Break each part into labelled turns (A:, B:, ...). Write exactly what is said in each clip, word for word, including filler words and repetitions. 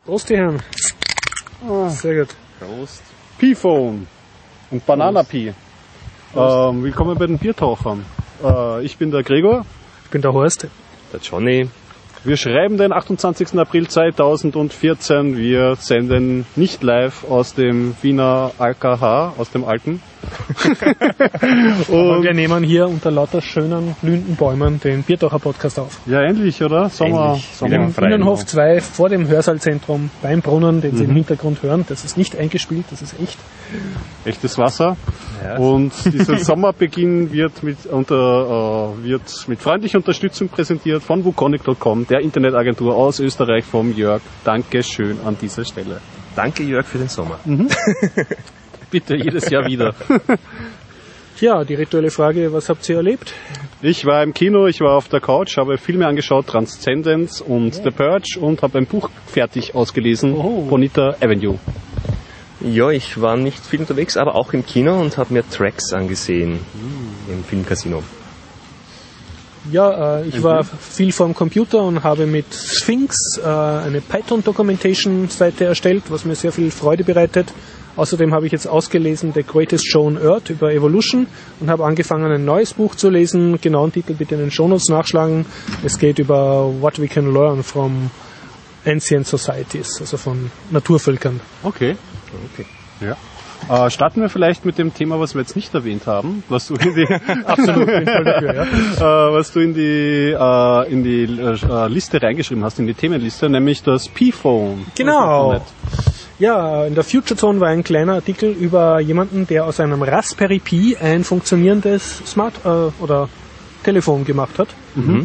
A: Prost, die Herren.
B: Ah,
A: sehr gut.
B: Prost. Pi-Phone und Banana-Pi. Ähm, willkommen bei den Biertauchern. Äh, ich bin der Gregor.
A: Ich bin der Horst.
C: Der Johnny.
B: Wir schreiben den achtundzwanzigsten April zweitausendvierzehn. Wir senden nicht live aus dem Wiener A K H, aus dem Alten.
A: Und wir nehmen hier unter lauter schönen, blühenden Bäumen den Biertaucher-Podcast auf.
B: Ja, endlich, oder? Sommer.
C: Endlich.
B: Sommer.
A: Im Innenhof zwei vor dem Hörsaalzentrum beim Brunnen, den Sie
B: Mhm.
A: im Hintergrund hören. Das ist nicht eingespielt, das ist echt.
B: Echtes Wasser.
C: Ja.
B: Und dieser Sommerbeginn wird mit, unter, äh, wird mit freundlicher Unterstützung präsentiert von wukonic punkt com, der Internetagentur aus Österreich vom Jörg. Dankeschön an dieser Stelle.
C: Danke Jörg für den Sommer.
B: Bitte, jedes Jahr wieder.
A: Tja, die rituelle Frage, was habt ihr erlebt?
B: Ich war im Kino, ich war auf der Couch, habe Filme angeschaut, Transcendence und The Purge und habe ein Buch fertig ausgelesen,
A: Oh.
B: Bonita Avenue.
C: Ja, ich war nicht viel unterwegs, aber auch im Kino und habe mir Tracks angesehen im Filmcasino.
A: Ja, äh, ich war viel vorm Computer und habe mit Sphinx äh, eine Python-Documentation-Seite erstellt, was mir sehr viel Freude bereitet. Außerdem habe ich jetzt ausgelesen The Greatest Show on Earth über Evolution und habe angefangen, ein neues Buch zu lesen. Genauen Titel bitte in den Shownotes nachschlagen. Es geht über What We Can Learn from Ancient Societies, also von Naturvölkern.
B: Okay.
C: Okay.
B: Ja. Äh, starten wir vielleicht mit dem Thema, was wir jetzt nicht erwähnt haben, was du in die,
A: Absolut, bin voll dafür, ja.
B: äh, was du in die, äh, in die äh, Liste reingeschrieben hast, in die Themenliste, nämlich das Pi-Phone.
A: Genau. Ja, in der Future Zone war ein kleiner Artikel über jemanden, der aus einem Raspberry Pi ein funktionierendes Smart äh, oder Telefon gemacht hat.
B: Mhm.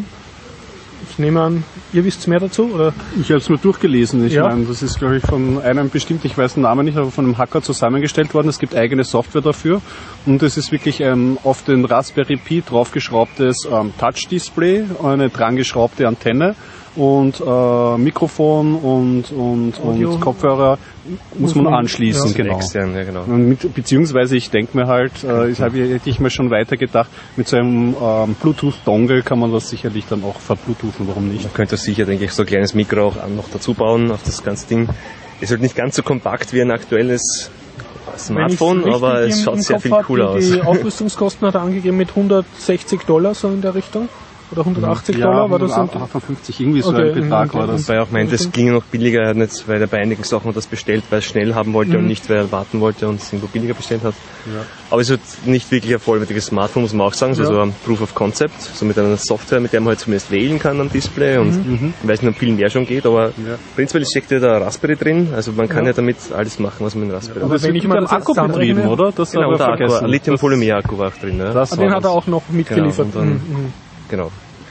A: Ich nehme an, ihr wisst mehr dazu, oder?
B: Ich habe es nur durchgelesen. Ich
A: Ja.
B: meine, das ist, glaube ich, von einem bestimmt, ich weiß den Namen nicht, aber von einem Hacker zusammengestellt worden. Es gibt eigene Software dafür. Und es ist wirklich ein auf den Raspberry Pi draufgeschraubtes ähm, Touch-Display, eine drangeschraubte Antenne und äh, Mikrofon und, und,
A: Audio.
B: und Kopfhörer muss man anschließen.
A: Ja.
B: Genau.
C: Extern, ja genau.
B: Und mit, beziehungsweise ich denke mir halt, äh, ich habe hätte ich mir schon weiter gedacht, mit so einem ähm, Bluetooth-Dongle kann man das sicherlich dann auch verbluetoothen, warum nicht?
C: Man könnte sicher, denke ich, so ein kleines Mikro auch noch dazu bauen auf das ganze Ding. Ist halt nicht ganz so kompakt wie ein aktuelles Smartphone,
A: Wenn ich's
C: aber
A: richtig
C: es
A: im-
C: schaut
A: im
C: sehr
A: Kopf
C: viel
A: hab,
C: cooler
A: die,
C: aus.
A: Die Aufrüstungskosten hat er angegeben mit hundertsechzig Dollar, so in der Richtung. Oder hundertachtzig Dollar war das? Und
B: achtundfünfzig, irgendwie so
A: Okay,
B: ein Betrag
A: okay.
B: war das.
C: Wobei er auch meint, es ging noch billiger, er hat nicht, weil er bei einigen Sachen das bestellt, weil er es schnell haben wollte
A: Mhm.
C: und nicht, weil er warten wollte und es irgendwo billiger bestellt hat.
B: Ja.
C: Aber es ist halt nicht wirklich ein vollwertiges Smartphone, muss man auch sagen, so,
A: Ja.
C: so ein Proof of Concept, so mit einer Software, mit der man halt zumindest wählen kann am Display und
B: Mhm.
C: ich weiß nicht, ob viel mehr schon geht, aber
B: Ja.
C: prinzipiell steckt ja da Raspberry drin, also man kann
A: Ja.
C: ja, damit alles machen, was man mit Raspberry
A: Aber
B: Aber es
A: wenn
B: wird
A: ich
B: mit
A: mal
B: einem
A: das
B: Akku
A: jetzt
B: betrieben,
A: zusammenrechne-
B: oder? Das
C: Genau,
B: haben
C: und
B: wir
C: der Akku,
B: vergessen.
C: ein Lithium-Polymer-Akku war auch drin, ne?
B: Das
A: Ah,
B: war
A: den hat er
B: das.
A: auch noch mitgeliefert.
C: Genau, und dann-
A: Mhm, mhm.
C: Genau.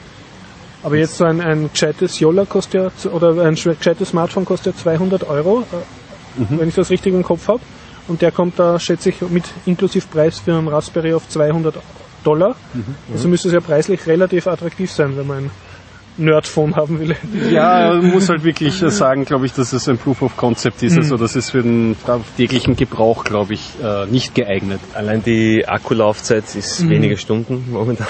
A: Aber jetzt so ein, ein gescheites Yola kostet ja, oder ein gescheites Smartphone kostet ja zweihundert Euro, äh,
B: Mhm.
A: wenn ich das richtig im Kopf habe. Und der kommt da, schätze ich, mit inklusive Preis für einen Raspberry auf zweihundert Dollar.
B: Mhm.
A: Also müsste es ja preislich relativ attraktiv sein, wenn man ein Nerdphone haben will.
B: Ja, man muss halt wirklich sagen, glaube ich, dass es ein Proof of Concept ist.
A: Mhm.
B: Also das ist für den täglichen Gebrauch, glaube ich, äh, nicht geeignet.
C: Allein die Akkulaufzeit ist
A: Mhm.
C: wenige Stunden momentan.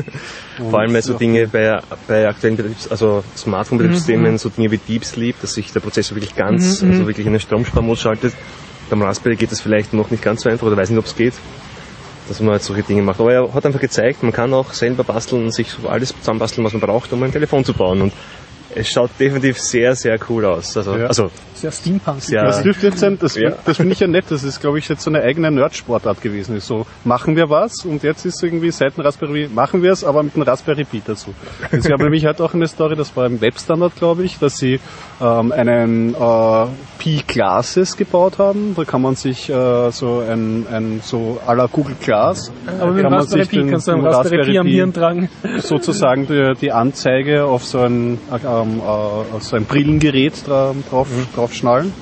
C: Vor allem bei so
B: ja.
C: Dinge bei, bei aktuellen Betriebs-, also Smartphone-Betriebssystemen,
A: Mhm.
C: so Dinge wie Deep Sleep, dass sich der Prozessor wirklich ganz,
A: Mhm,
C: also
A: mhm.
C: wirklich in den Stromsparmodus schaltet. Beim Raspberry geht das vielleicht noch nicht ganz so einfach, oder weiß nicht, ob es geht, dass man halt solche Dinge macht. Aber er hat einfach gezeigt, man kann auch selber basteln und sich so alles zusammenbasteln, was man braucht, um ein Telefon zu bauen. Und es schaut definitiv sehr, sehr cool aus. Also,
B: Ja.
C: also
A: Sehr Steampunk.
C: Sehr-
B: Das dürfte jetzt sein, das,
C: Ja.
B: das finde ich ja nett, das ist, glaube ich, jetzt so eine eigene Nerdsportart gewesen. So, machen wir was und jetzt ist irgendwie seit dem Raspberry, machen wir es, aber mit einem Raspberry Pi dazu. Es gab nämlich halt auch eine Story, das war im Webstandard, glaube ich, dass sie ähm, einen äh, Pi Classes gebaut haben. Da kann man sich äh, so ein, ein so à la Google Glass,
A: Aber mit dem
B: kann man
A: Raspberry
B: sich
A: Pi
B: den-
A: kannst du einen
B: den
A: Raspberry Pi am
B: Pi
A: Hirn tragen.
B: sozusagen die, die Anzeige auf so ein, ähm, äh, auf so ein Brillengerät dra drauf, drauf schnallen.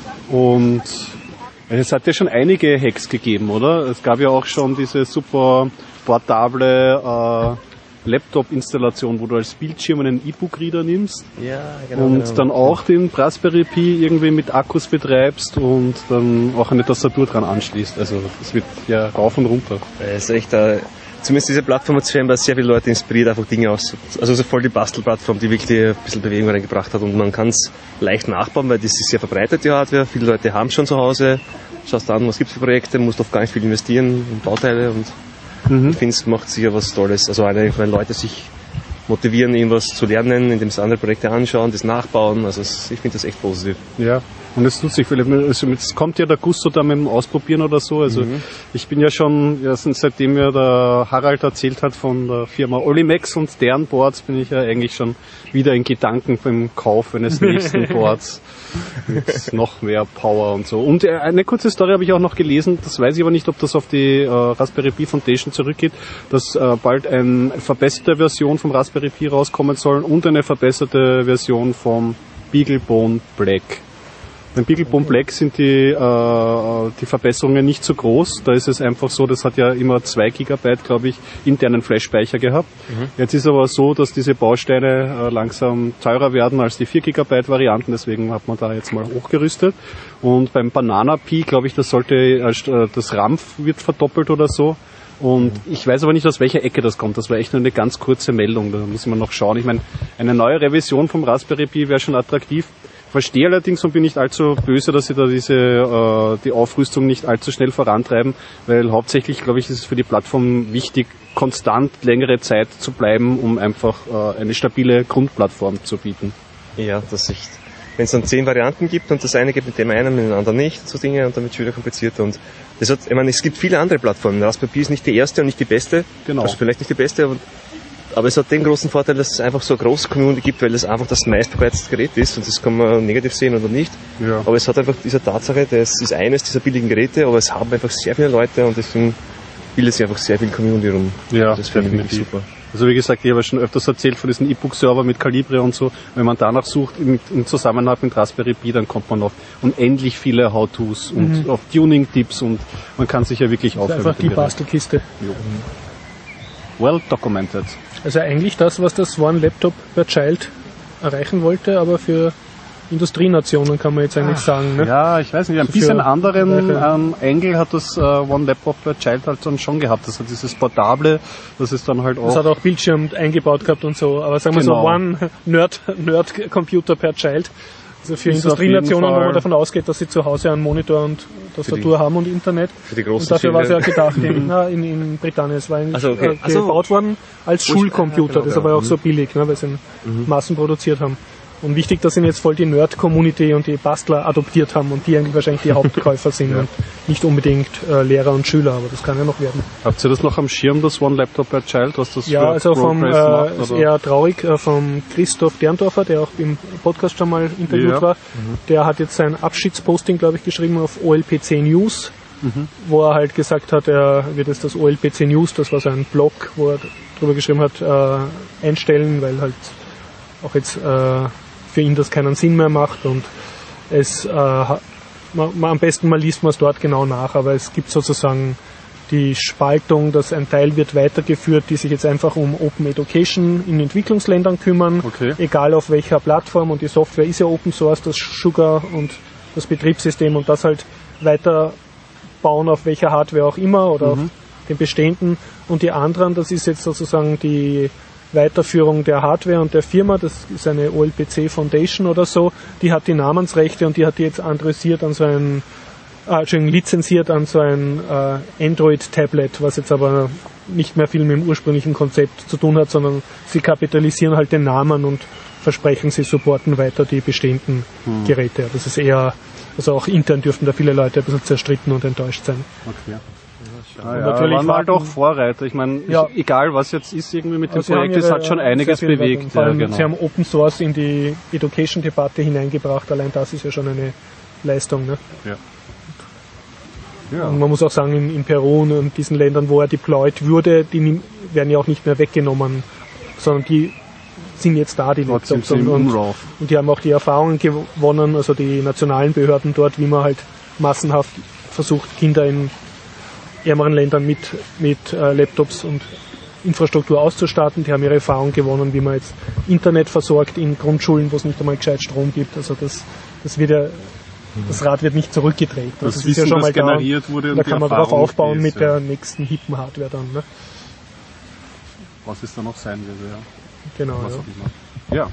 B: Und es hat ja schon einige Hacks gegeben, oder? Es gab ja auch schon diese super portable äh, Laptop-Installation, wo du als Bildschirm einen E-Book-Reader nimmst
C: ja,
B: und dann auch den Raspberry Pi irgendwie mit Akkus betreibst und dann auch eine Tastatur dran anschließt. Also es wird ja rauf und runter.
C: Es ist echt, äh, zumindest diese Plattform hat scheinbar sehr viele Leute inspiriert, einfach Dinge aus. Also so voll die Bastelplattform, die wirklich ein bisschen Bewegung reingebracht hat und man kann es leicht nachbauen, weil das ist sehr verbreitet, die Hardware. Viele Leute haben schon zu Hause. Schaust an, was gibt es für Projekte, musst oft gar nicht viel investieren in Bauteile und mhm. ich finde, es macht sicher was Tolles. Also eine, wenn Leute sich motivieren, irgendwas zu lernen, indem sie andere Projekte anschauen, das nachbauen. Also es, ich finde das echt positiv. Ja, und es tut sich vielleicht, also es kommt ja der Gusto da mit dem Ausprobieren oder so. Also mhm. ich bin ja schon, ja, seitdem mir der Harald erzählt hat von der Firma Olimex und deren Boards, bin ich ja eigentlich schon wieder in Gedanken beim Kauf eines nächsten Boards mit noch mehr Power und so. Und eine kurze Story habe ich auch noch gelesen, das weiß ich aber nicht, ob das auf die äh, Raspberry Pi Foundation zurückgeht, dass äh, bald eine verbesserte Version vom Raspberry Pi rauskommen soll und eine verbesserte Version vom BeagleBone Black. Beim BeagleBone Black sind die, äh, die Verbesserungen nicht so groß. Da ist es einfach so, das hat ja immer zwei Gigabyte, glaube ich, internen Flash-Speicher gehabt. Mhm. Jetzt ist aber so, dass diese Bausteine äh, langsam teurer werden als die vier Gigabyte Varianten. Deswegen hat man da jetzt mal hochgerüstet. Und beim Banana Pi, glaube ich, das sollte, äh, das RAM wird verdoppelt oder so. Und mhm. ich weiß aber nicht, aus welcher Ecke das kommt. Das war echt nur eine ganz kurze Meldung. Da muss man noch schauen. Ich meine, eine neue Revision vom Raspberry Pi wäre schon attraktiv. Verstehe allerdings und bin nicht allzu böse, dass sie da diese äh, die Aufrüstung nicht allzu schnell vorantreiben, weil hauptsächlich, glaube ich, ist es für die Plattform wichtig, konstant längere Zeit zu bleiben, um einfach äh, eine stabile Grundplattform zu bieten. Ja, das ist. Wenn es dann zehn Varianten gibt und das eine gibt mit dem einen, mit dem anderen nicht, so Dinge, und dann wird es wieder komplizierter. Und das hat, ich meine, es gibt viele andere Plattformen. Raspberry Pi ist nicht die erste und nicht die beste. Genau. Also vielleicht nicht die beste, aber Aber es hat den großen Vorteil, dass es einfach so eine große Community gibt, weil es einfach das meistverbreitete Gerät ist und das kann man negativ sehen oder nicht. Ja. Aber es hat einfach diese Tatsache, das ist eines dieser billigen Geräte, aber es haben einfach sehr viele Leute und deswegen bildet sich einfach sehr viel Community rum. Ja, das finde ich super. Also wie gesagt, ich habe schon öfters erzählt von diesen E-Book-Server mit Calibre und so. Wenn man danach sucht im, im Zusammenhang mit Raspberry Pi, dann kommt man auf unendlich viele How-Tos und mhm. auf Tuning-Tipps und man kann sich ja wirklich aufhören.
A: Einfach die Bastelkiste.
C: Ja. Well documented.
A: Also eigentlich das, was das One Laptop per Child erreichen wollte, aber für Industrienationen kann man jetzt eigentlich Ach, sagen. Ne?
B: Ja, ich weiß nicht, ein also bisschen anderen ähm, Angle hat das äh, One Laptop per Child halt dann schon gehabt. Das hat dieses Portable, das ist dann halt auch...
A: Das hat auch Bildschirm eingebaut gehabt und so, aber sagen wir genau. so One Nerd, Nerd Computer per Child. Also für ist Industrienationen, wo man davon ausgeht, dass sie zu Hause einen Monitor und Tastatur haben und Internet.
C: Für die großen
A: und dafür war es ja gedacht in, na, in, in Britannien. Es war eigentlich also, okay. äh, gebaut also, worden als Schulcomputer. Ja, genau, das ist aber auch mhm. so billig, ne, weil sie ihn mhm. Massen produziert haben. Und wichtig, dass ihn jetzt voll die Nerd-Community und die Bastler adoptiert haben und die eigentlich wahrscheinlich die Hauptkäufer sind ja. und nicht unbedingt äh, Lehrer und Schüler, aber das kann ja noch werden.
B: Habt ihr das noch am Schirm, das One Laptop per Child, was das
A: ja, für also vom, äh, macht? Ist eher traurig, äh, vom Christoph Derndorfer, der auch im Podcast schon mal interviewt ja. war. Mhm. Der hat jetzt sein Abschiedsposting, glaube ich, geschrieben auf O L P C News, mhm. wo er halt gesagt hat, er wird jetzt das O L P C News, das war sein Blog, wo er drüber geschrieben hat, äh, einstellen, weil halt auch jetzt äh, für ihn das keinen Sinn mehr macht und es äh, man, man, am besten mal liest man es dort genau nach, aber es gibt sozusagen die Spaltung, dass ein Teil wird weitergeführt, die sich jetzt einfach um Open Education in Entwicklungsländern kümmern, okay. egal auf welcher Plattform, und die Software ist ja Open Source, das Sugar und das Betriebssystem, und das halt weiterbauen auf welcher Hardware auch immer oder mhm. auf den bestehenden, und die anderen, das ist jetzt sozusagen die Weiterführung der Hardware und der Firma, das ist eine O L P C Foundation oder so, die hat die Namensrechte und die hat die jetzt andressiert an so ein, äh, Entschuldigung, lizenziert an so ein äh, Android-Tablet, was jetzt aber nicht mehr viel mit dem ursprünglichen Konzept zu tun hat, sondern sie kapitalisieren halt den Namen und versprechen, sie supporten weiter die bestehenden hm. Geräte. Das ist eher, also auch intern dürften da viele Leute ein bisschen zerstritten und enttäuscht sein.
B: Okay. Ja, ja, natürlich waren halt auch Vorreiter. Ich meine, ja. egal was jetzt ist irgendwie mit dem also Projekt, es hat schon einiges bewegt.
A: Vor allem, ja, genau. Sie haben Open Source in die Education-Debatte hineingebracht. Allein das ist ja schon eine Leistung. Ne? Ja. Ja. Und man muss auch sagen, in, in Peru und diesen Ländern, wo er deployed wurde, die werden ja auch nicht mehr weggenommen, sondern die sind jetzt da, die Laptops. Und, und, und die haben auch die Erfahrungen gewonnen, also die nationalen Behörden dort, wie man halt massenhaft versucht, Kinder in ärmeren Ländern mit, mit äh, Laptops und Infrastruktur auszustatten. Die haben ihre Erfahrung gewonnen, wie man jetzt Internet versorgt in Grundschulen, wo es nicht einmal gescheit Strom gibt. Also das, das wird ja, das Rad wird nicht zurückgedreht.
B: Das, das Wissen, ist ja schon mal
A: das
B: generiert
A: da,
B: wurde.
A: Da kann man drauf aufbauen ist, mit ja. der nächsten hippen Hardware dann. Ne?
B: was es da noch sein würde. Ja.
A: Genau.
B: Was
A: Ja.
B: auch immer. Ja.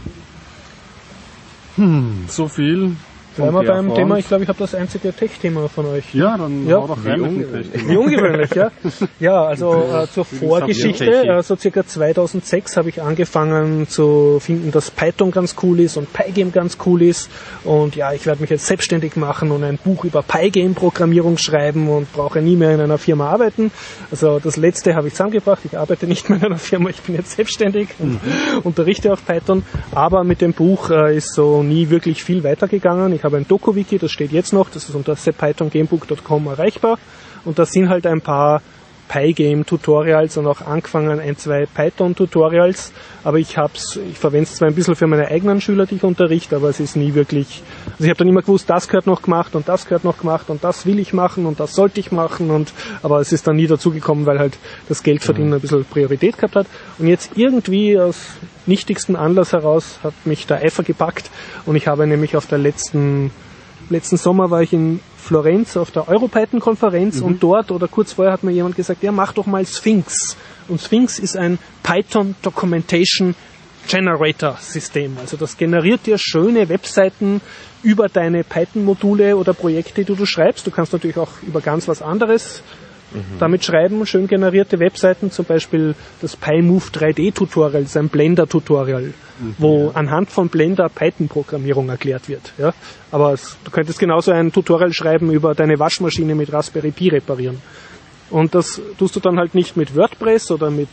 B: Hm, so viel.
A: Bleiben wir beim Thema, ich glaube, ich habe das einzige Tech-Thema von euch.
B: Ja, dann
A: Ja.
B: hau doch rein mit dem Tech-Thema.
A: Wie ungewöhnlich, ja. Ja, also äh, zur Vorgeschichte, äh, so circa zweitausendsechs habe ich angefangen zu finden, dass Python ganz cool ist und Pygame ganz cool ist. Und ja, ich werde mich jetzt selbstständig machen und ein Buch über Pygame-Programmierung schreiben und brauche nie mehr in einer Firma arbeiten. Also das letzte habe ich zusammengebracht. Ich arbeite nicht mehr in einer Firma, ich bin jetzt selbstständig und mhm. unterrichte auch Python. Aber mit dem Buch äh, ist so nie wirklich viel weitergegangen. Ich habe ein Doku-Wiki, das steht jetzt noch, das ist unter python gamebook punkt com erreichbar und da sind halt ein paar Pygame-Tutorials und auch angefangen ein, zwei Python-Tutorials, aber ich hab's, ich verwende es zwar ein bisschen für meine eigenen Schüler, die ich unterrichte, aber es ist nie wirklich, also ich habe dann immer gewusst, das gehört noch gemacht und das gehört noch gemacht und das will ich machen und das sollte ich machen und, aber es ist dann nie dazu gekommen, weil halt das Geldverdienen ein bisschen Priorität gehabt hat und jetzt irgendwie aus nichtigsten Anlass heraus hat mich der Eifer gepackt und ich habe nämlich auf der letzten, letzten Sommer war ich in Florenz auf der EuroPython-Konferenz mhm. und dort oder kurz vorher hat mir jemand gesagt, ja, mach doch mal Sphinx. Und Sphinx ist ein Python Documentation Generator System. Also das generiert dir schöne Webseiten über deine Python-Module oder Projekte, die du schreibst. Du kannst natürlich auch über ganz was anderes mhm. damit schreiben, schön generierte Webseiten, zum Beispiel das PyMove drei D Tutorial, das ist ein Blender-Tutorial, mhm. wo anhand von Blender Python-Programmierung erklärt wird. Ja? Aber es, du könntest genauso ein Tutorial schreiben über deine Waschmaschine mit Raspberry Pi reparieren. Und das tust du dann halt nicht mit WordPress oder mit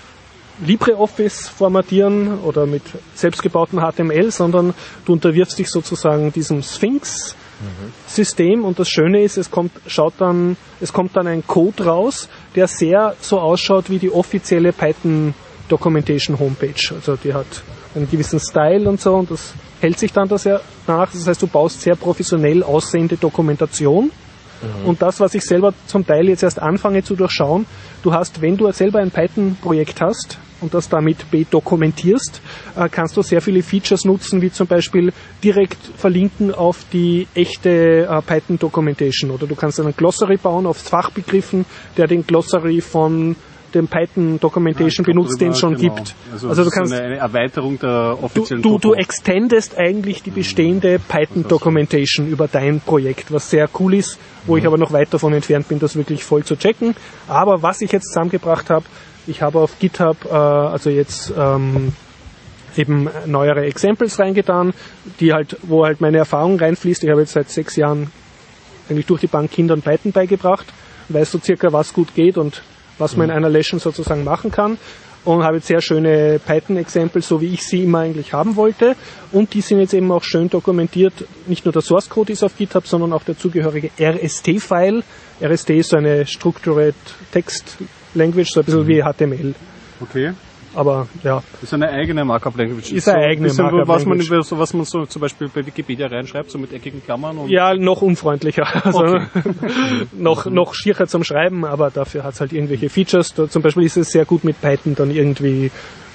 A: LibreOffice formatieren oder mit selbstgebautem H T M L, sondern du unterwirfst dich sozusagen diesem Sphinx System und das Schöne ist, es kommt, schaut dann, es kommt dann ein Code raus, der sehr so ausschaut wie die offizielle Python Documentation Homepage. Also die hat einen gewissen Style und so und das hält sich dann da sehr nach. Das heißt, du baust sehr professionell aussehende Dokumentation. Mhm. Und das, was ich selber zum Teil jetzt erst anfange zu durchschauen, du hast, wenn du selber ein Python-Projekt hast und das damit dokumentierst, äh, kannst du sehr viele Features nutzen, wie zum Beispiel direkt verlinken auf die echte äh, Python-Documentation. Oder du kannst einen Glossary bauen auf Fachbegriffen, der den Glossary von dem Python Documentation ja, benutzt, den es schon genau. gibt.
B: Also,
A: also du
B: so
A: kannst
B: eine Erweiterung der offiziellen
A: Du, du, du extendest eigentlich die bestehende mhm. Python Documentation über dein Projekt, was sehr cool ist, wo mhm. ich aber noch weit davon entfernt bin, das wirklich voll zu checken. Aber was ich jetzt zusammengebracht habe, ich habe auf GitHub äh, also jetzt ähm, eben neuere Examples reingetan, die halt, wo halt meine Erfahrung reinfließt. Ich habe jetzt seit sechs Jahren eigentlich durch die Bank Kindern Python beigebracht, weiß so circa, was gut geht und was man in einer Lesson sozusagen machen kann und habe jetzt sehr schöne Python-Exempel, so wie ich sie immer eigentlich haben wollte und die sind jetzt eben auch schön dokumentiert. Nicht nur der Source-Code ist auf GitHub, sondern auch der zugehörige R S T-File. R S T ist so eine Structured Text Language, so ein bisschen wie H T M L.
B: Okay.
A: Aber ja.
B: Das ist eine eigene Markup-Language.
A: Ist eine
B: so
A: eigene
B: bisschen,
A: Markup-Language.
B: Was man, so, was man so zum Beispiel bei Wikipedia reinschreibt, so mit eckigen Klammern. Und
A: ja, noch unfreundlicher. Also
B: okay.
A: noch, noch schierer zum Schreiben, aber dafür hat es halt irgendwelche Features. Da, zum Beispiel ist es sehr gut mit Python dann irgendwie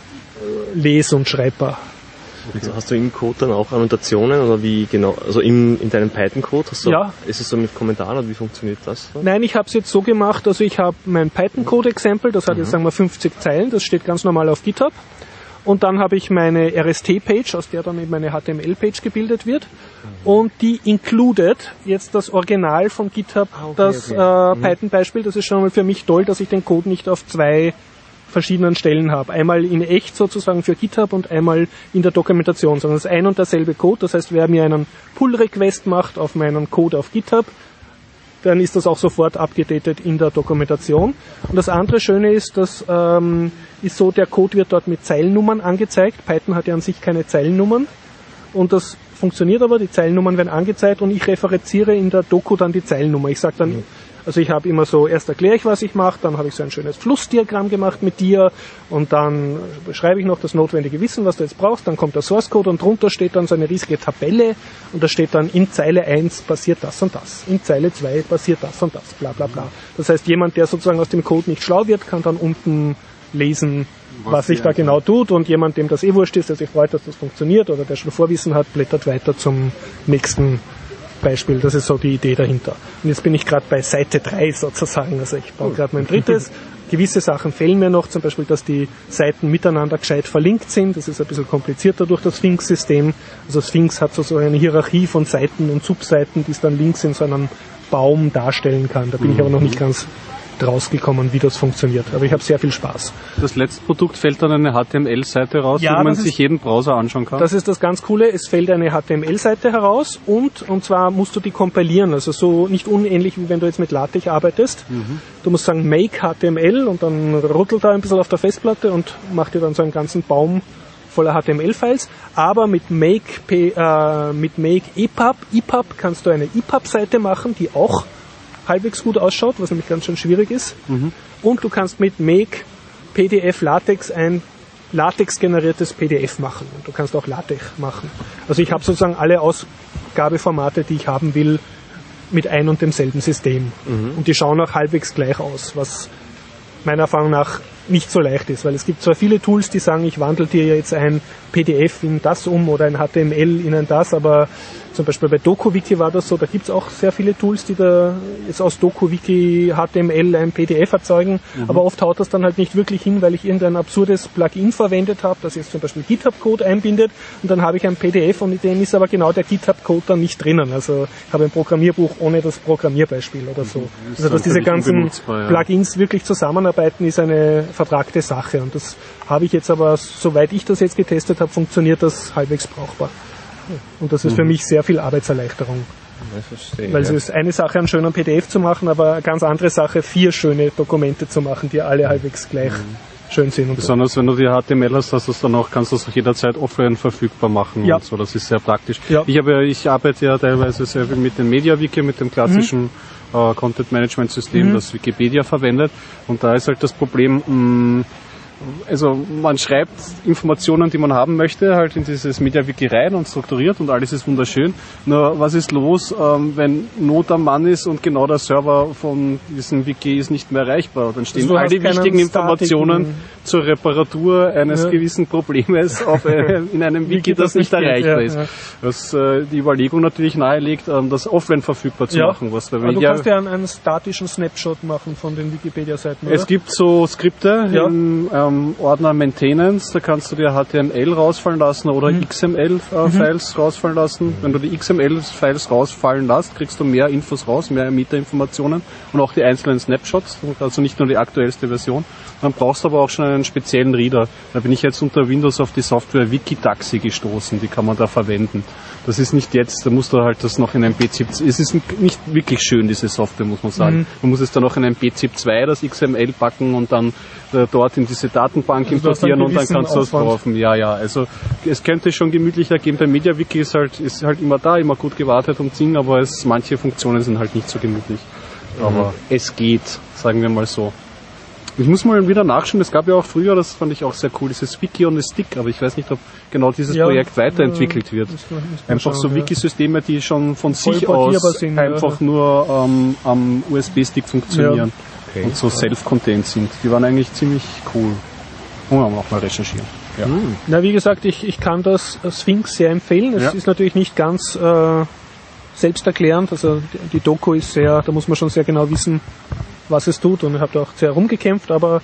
A: äh, les- und schreibbar.
C: Also hast du im Code dann auch Annotationen oder wie genau, also im, in deinem Python-Code hast du,
A: ja.
C: Ist es so mit Kommentaren oder wie funktioniert das?
A: Nein, ich habe es jetzt so gemacht, also ich habe mein Python-Code-Exempel, das hat mhm. jetzt sagen wir fünfzig Zeilen, das steht ganz normal auf GitHub. Und dann habe ich meine R S T-Page, aus der dann eben eine H T M L-Page gebildet wird. Mhm. Und die included jetzt das Original von GitHub, ah, okay, das okay. Äh, mhm. Python-Beispiel. Das ist schon mal für mich toll, dass ich den Code nicht auf zwei verschiedenen Stellen habe. Einmal in echt sozusagen für GitHub und einmal in der Dokumentation, sondern es ist ein und derselbe Code. Das heißt, wer mir einen Pull-Request macht auf meinen Code auf GitHub, dann ist das auch sofort abgedatet in der Dokumentation. Und das andere Schöne ist, dass ähm, ist so, der Code wird dort mit Zeilennummern angezeigt. Python hat ja an sich keine Zeilennummern. Und das funktioniert aber, die Zeilennummern werden angezeigt und ich referenziere in der Doku dann die Zeilennummer. Ich sage dann, mhm. Also ich habe immer so, erst erkläre ich, was ich mache, dann habe ich so ein schönes Flussdiagramm gemacht mit dir und dann beschreibe ich noch das notwendige Wissen, was du jetzt brauchst, dann kommt der Source Code und drunter steht dann so eine riesige Tabelle und da steht dann, in Zeile eins passiert das und das, in Zeile zwei passiert das und das, bla bla bla. Das heißt, jemand, der sozusagen aus dem Code nicht schlau wird, kann dann unten lesen, was, was sich da genau tut und jemand, dem das eh wurscht ist, der sich freut, dass das funktioniert oder der schon Vorwissen hat, blättert weiter zum nächsten Beispiel. Das ist so die Idee dahinter. Und jetzt bin ich gerade bei Seite drei sozusagen, also ich baue gerade mein drittes gewisse Sachen fehlen mir noch, zum Beispiel, dass die Seiten miteinander gescheit verlinkt sind. Das ist ein bisschen komplizierter durch das Sphinx-System. Also Sphinx hat so, so eine Hierarchie von Seiten und Subseiten, die es dann links in so einem Baum darstellen kann. Da bin ich aber noch nicht ganz rausgekommen, wie das funktioniert. Aber ich habe sehr viel Spaß.
B: Das letzte Produkt fällt dann eine H T M L-Seite raus,
A: ja,
B: wo man
A: sich
B: ist, jeden Browser anschauen kann.
A: Das ist das ganz Coole. Es fällt eine H T M L-Seite heraus und, und zwar musst du die kompilieren. Also so nicht unähnlich, wie wenn du jetzt mit LaTeX arbeitest. Mhm. Du musst sagen make H T M L und dann ruttelt er ein bisschen auf der Festplatte und macht dir dann so einen ganzen Baum voller H T M L-Files. Aber mit make, äh, mit make E P U B, E P U B kannst du eine E P U B-Seite machen, die auch halbwegs gut ausschaut, was nämlich ganz schön schwierig ist. Mhm. Und du kannst mit Make P D F LaTeX ein LaTeX-generiertes P D F machen. Und du kannst auch LaTeX machen. Also ich habe sozusagen alle Ausgabeformate, die ich haben will, mit ein und demselben System. Mhm. Und die schauen auch halbwegs gleich aus, was meiner Erfahrung nach nicht so leicht ist, weil es gibt zwar viele Tools, die sagen, ich wandle dir jetzt ein P D F in das um oder ein H T M L in ein das, aber zum Beispiel bei DokuWiki war das so, da gibt es auch sehr viele Tools, die da jetzt aus DokuWiki H T M L ein P D F erzeugen, mhm. aber oft haut das dann halt nicht wirklich hin, weil ich irgendein absurdes Plugin verwendet habe, das jetzt zum Beispiel GitHub-Code einbindet und dann habe ich ein P D F und in dem ist aber genau der GitHub-Code dann nicht drinnen. Also ich habe ein Programmierbuch ohne das Programmierbeispiel oder so. Mhm. Das also dass diese ganzen ja. Plugins wirklich zusammenarbeiten, ist eine vertragte Sache und das habe ich jetzt aber, soweit ich das jetzt getestet habe, funktioniert das halbwegs brauchbar. Und das ist mhm. für mich sehr viel Arbeitserleichterung. Ich verstehe, Weil ja. es ist eine Sache, einen schönen P D F zu machen, aber eine ganz andere Sache, vier schöne Dokumente zu machen, die alle halbwegs gleich mhm. schön sind. Und
B: besonders so. Wenn du die H T M L hast, dass das dann auch, kannst du es auch jederzeit offline verfügbar machen
A: ja.
B: und so. Das ist sehr praktisch.
A: Ja.
B: Ich habe, ich arbeite ja teilweise sehr viel mit dem MediaWiki, mit dem klassischen mhm. äh, Content-Management-System, mhm. das Wikipedia verwendet. Und da ist halt das Problem, mh, also man schreibt Informationen, die man haben möchte, halt in dieses MediaWiki rein und strukturiert und alles ist wunderschön. Nur was ist los, ähm, wenn Not am Mann ist und genau der Server von diesem Wiki ist nicht mehr erreichbar? Dann stehen also all die wichtigen Informationen zur Reparatur eines ja. gewissen Problems auf, äh, in einem Wiki, das, das nicht erreichbar ist. Ja, ja. Was äh, die Überlegung natürlich nahelegt, ähm, das offline verfügbar zu ja. machen. Was bei
A: du kannst ja einen, einen statischen Snapshot machen von den Wikipedia-Seiten, oder?
B: Es gibt so Skripte
A: ja.
B: im ähm, Ordner Maintenance, da kannst du dir H T M L rausfallen lassen oder mhm. X M L-Files äh, mhm. rausfallen lassen. Wenn du die X M L-Files rausfallen lässt, kriegst du mehr Infos raus, mehr Meta-Informationen und auch die einzelnen Snapshots, also nicht nur die aktuellste Version. Dann brauchst du aber auch schon einen speziellen Reader. Da bin ich jetzt unter Windows auf die Software Wikitaxi gestoßen, die kann man da verwenden. Das ist nicht jetzt, da musst du halt das noch in ein B zip, es ist nicht wirklich schön, diese Software, muss man sagen. Mhm. Man muss es dann noch in ein B zip zwei, das X M L packen und dann äh, dort in diese Datenbank also importieren und dann kannst du das drauf. Ja, ja, also es könnte schon gemütlicher gehen. Bei MediaWiki ist halt, ist halt immer da, immer gut gewartet um Ding, aber es, manche Funktionen sind halt nicht so gemütlich. Mhm. Aber es geht, sagen wir mal so. Ich muss mal wieder nachschauen, es gab ja auch früher, das fand ich auch sehr cool, dieses Wiki on a Stick, aber ich weiß nicht, ob genau dieses ja, Projekt weiterentwickelt wird. Einfach so Wikisysteme, die schon von sich aus sind, einfach ja. nur ähm, am U S B-Stick funktionieren ja. okay. und so self-contained sind. Die waren eigentlich ziemlich cool. Und wir auch mal recherchieren. Ja.
A: Hm. Na, wie gesagt, ich, ich kann das Sphinx sehr empfehlen. Es ja. ist natürlich nicht ganz äh, selbsterklärend, also die, die Doku ist sehr, da muss man schon sehr genau wissen, was es tut und ich habe da auch sehr rumgekämpft, aber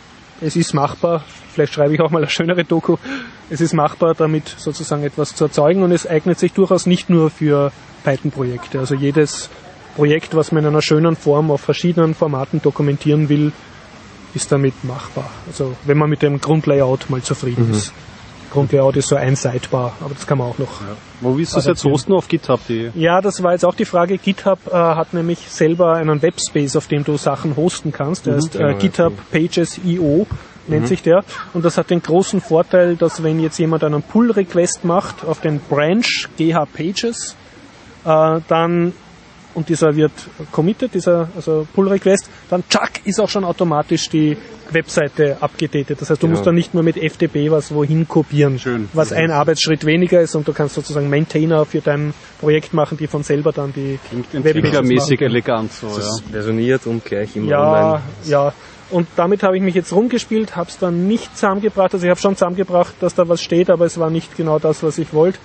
A: es ist machbar. Vielleicht schreibe ich auch mal eine schönere Doku. Es ist machbar, damit sozusagen etwas zu erzeugen und es eignet sich durchaus nicht nur für Python-Projekte. Also jedes Projekt, was man in einer schönen Form auf verschiedenen Formaten dokumentieren will, ist damit machbar. Also wenn man mit dem Grundlayout mal zufrieden mhm. ist. Grundlayout ist so ein Sidebar, aber das kann man auch noch. Ja.
B: Wo willst du das jetzt hosten? Auf GitHub? Die
A: ja, das war jetzt auch die Frage. GitHub äh, hat nämlich selber einen Webspace, auf dem du Sachen hosten kannst. Der mhm, heißt äh, GitHub Pages punkt io, nennt mhm. sich der. Und das hat den großen Vorteil, dass wenn jetzt jemand einen Pull-Request macht auf den Branch G H Pages, äh, dann und dieser wird committed, dieser also Pull-Request, dann tschack, ist auch schon automatisch die Webseite abgedatet. Das heißt, du ja. musst dann nicht mehr mit F T P was wohin kopieren,
B: Schön.
A: was mhm. ein Arbeitsschritt weniger ist und du kannst sozusagen Maintainer für dein Projekt machen, die von selber dann die
B: Entwicklermäßig elegant so, ja.
C: Das versioniert und gleich immer
A: ja,
C: online.
A: Ja, und damit habe ich mich jetzt rumgespielt, habe es dann nicht zusammengebracht, also ich habe schon zusammengebracht, dass da was steht, aber es war nicht genau das, was ich wollte.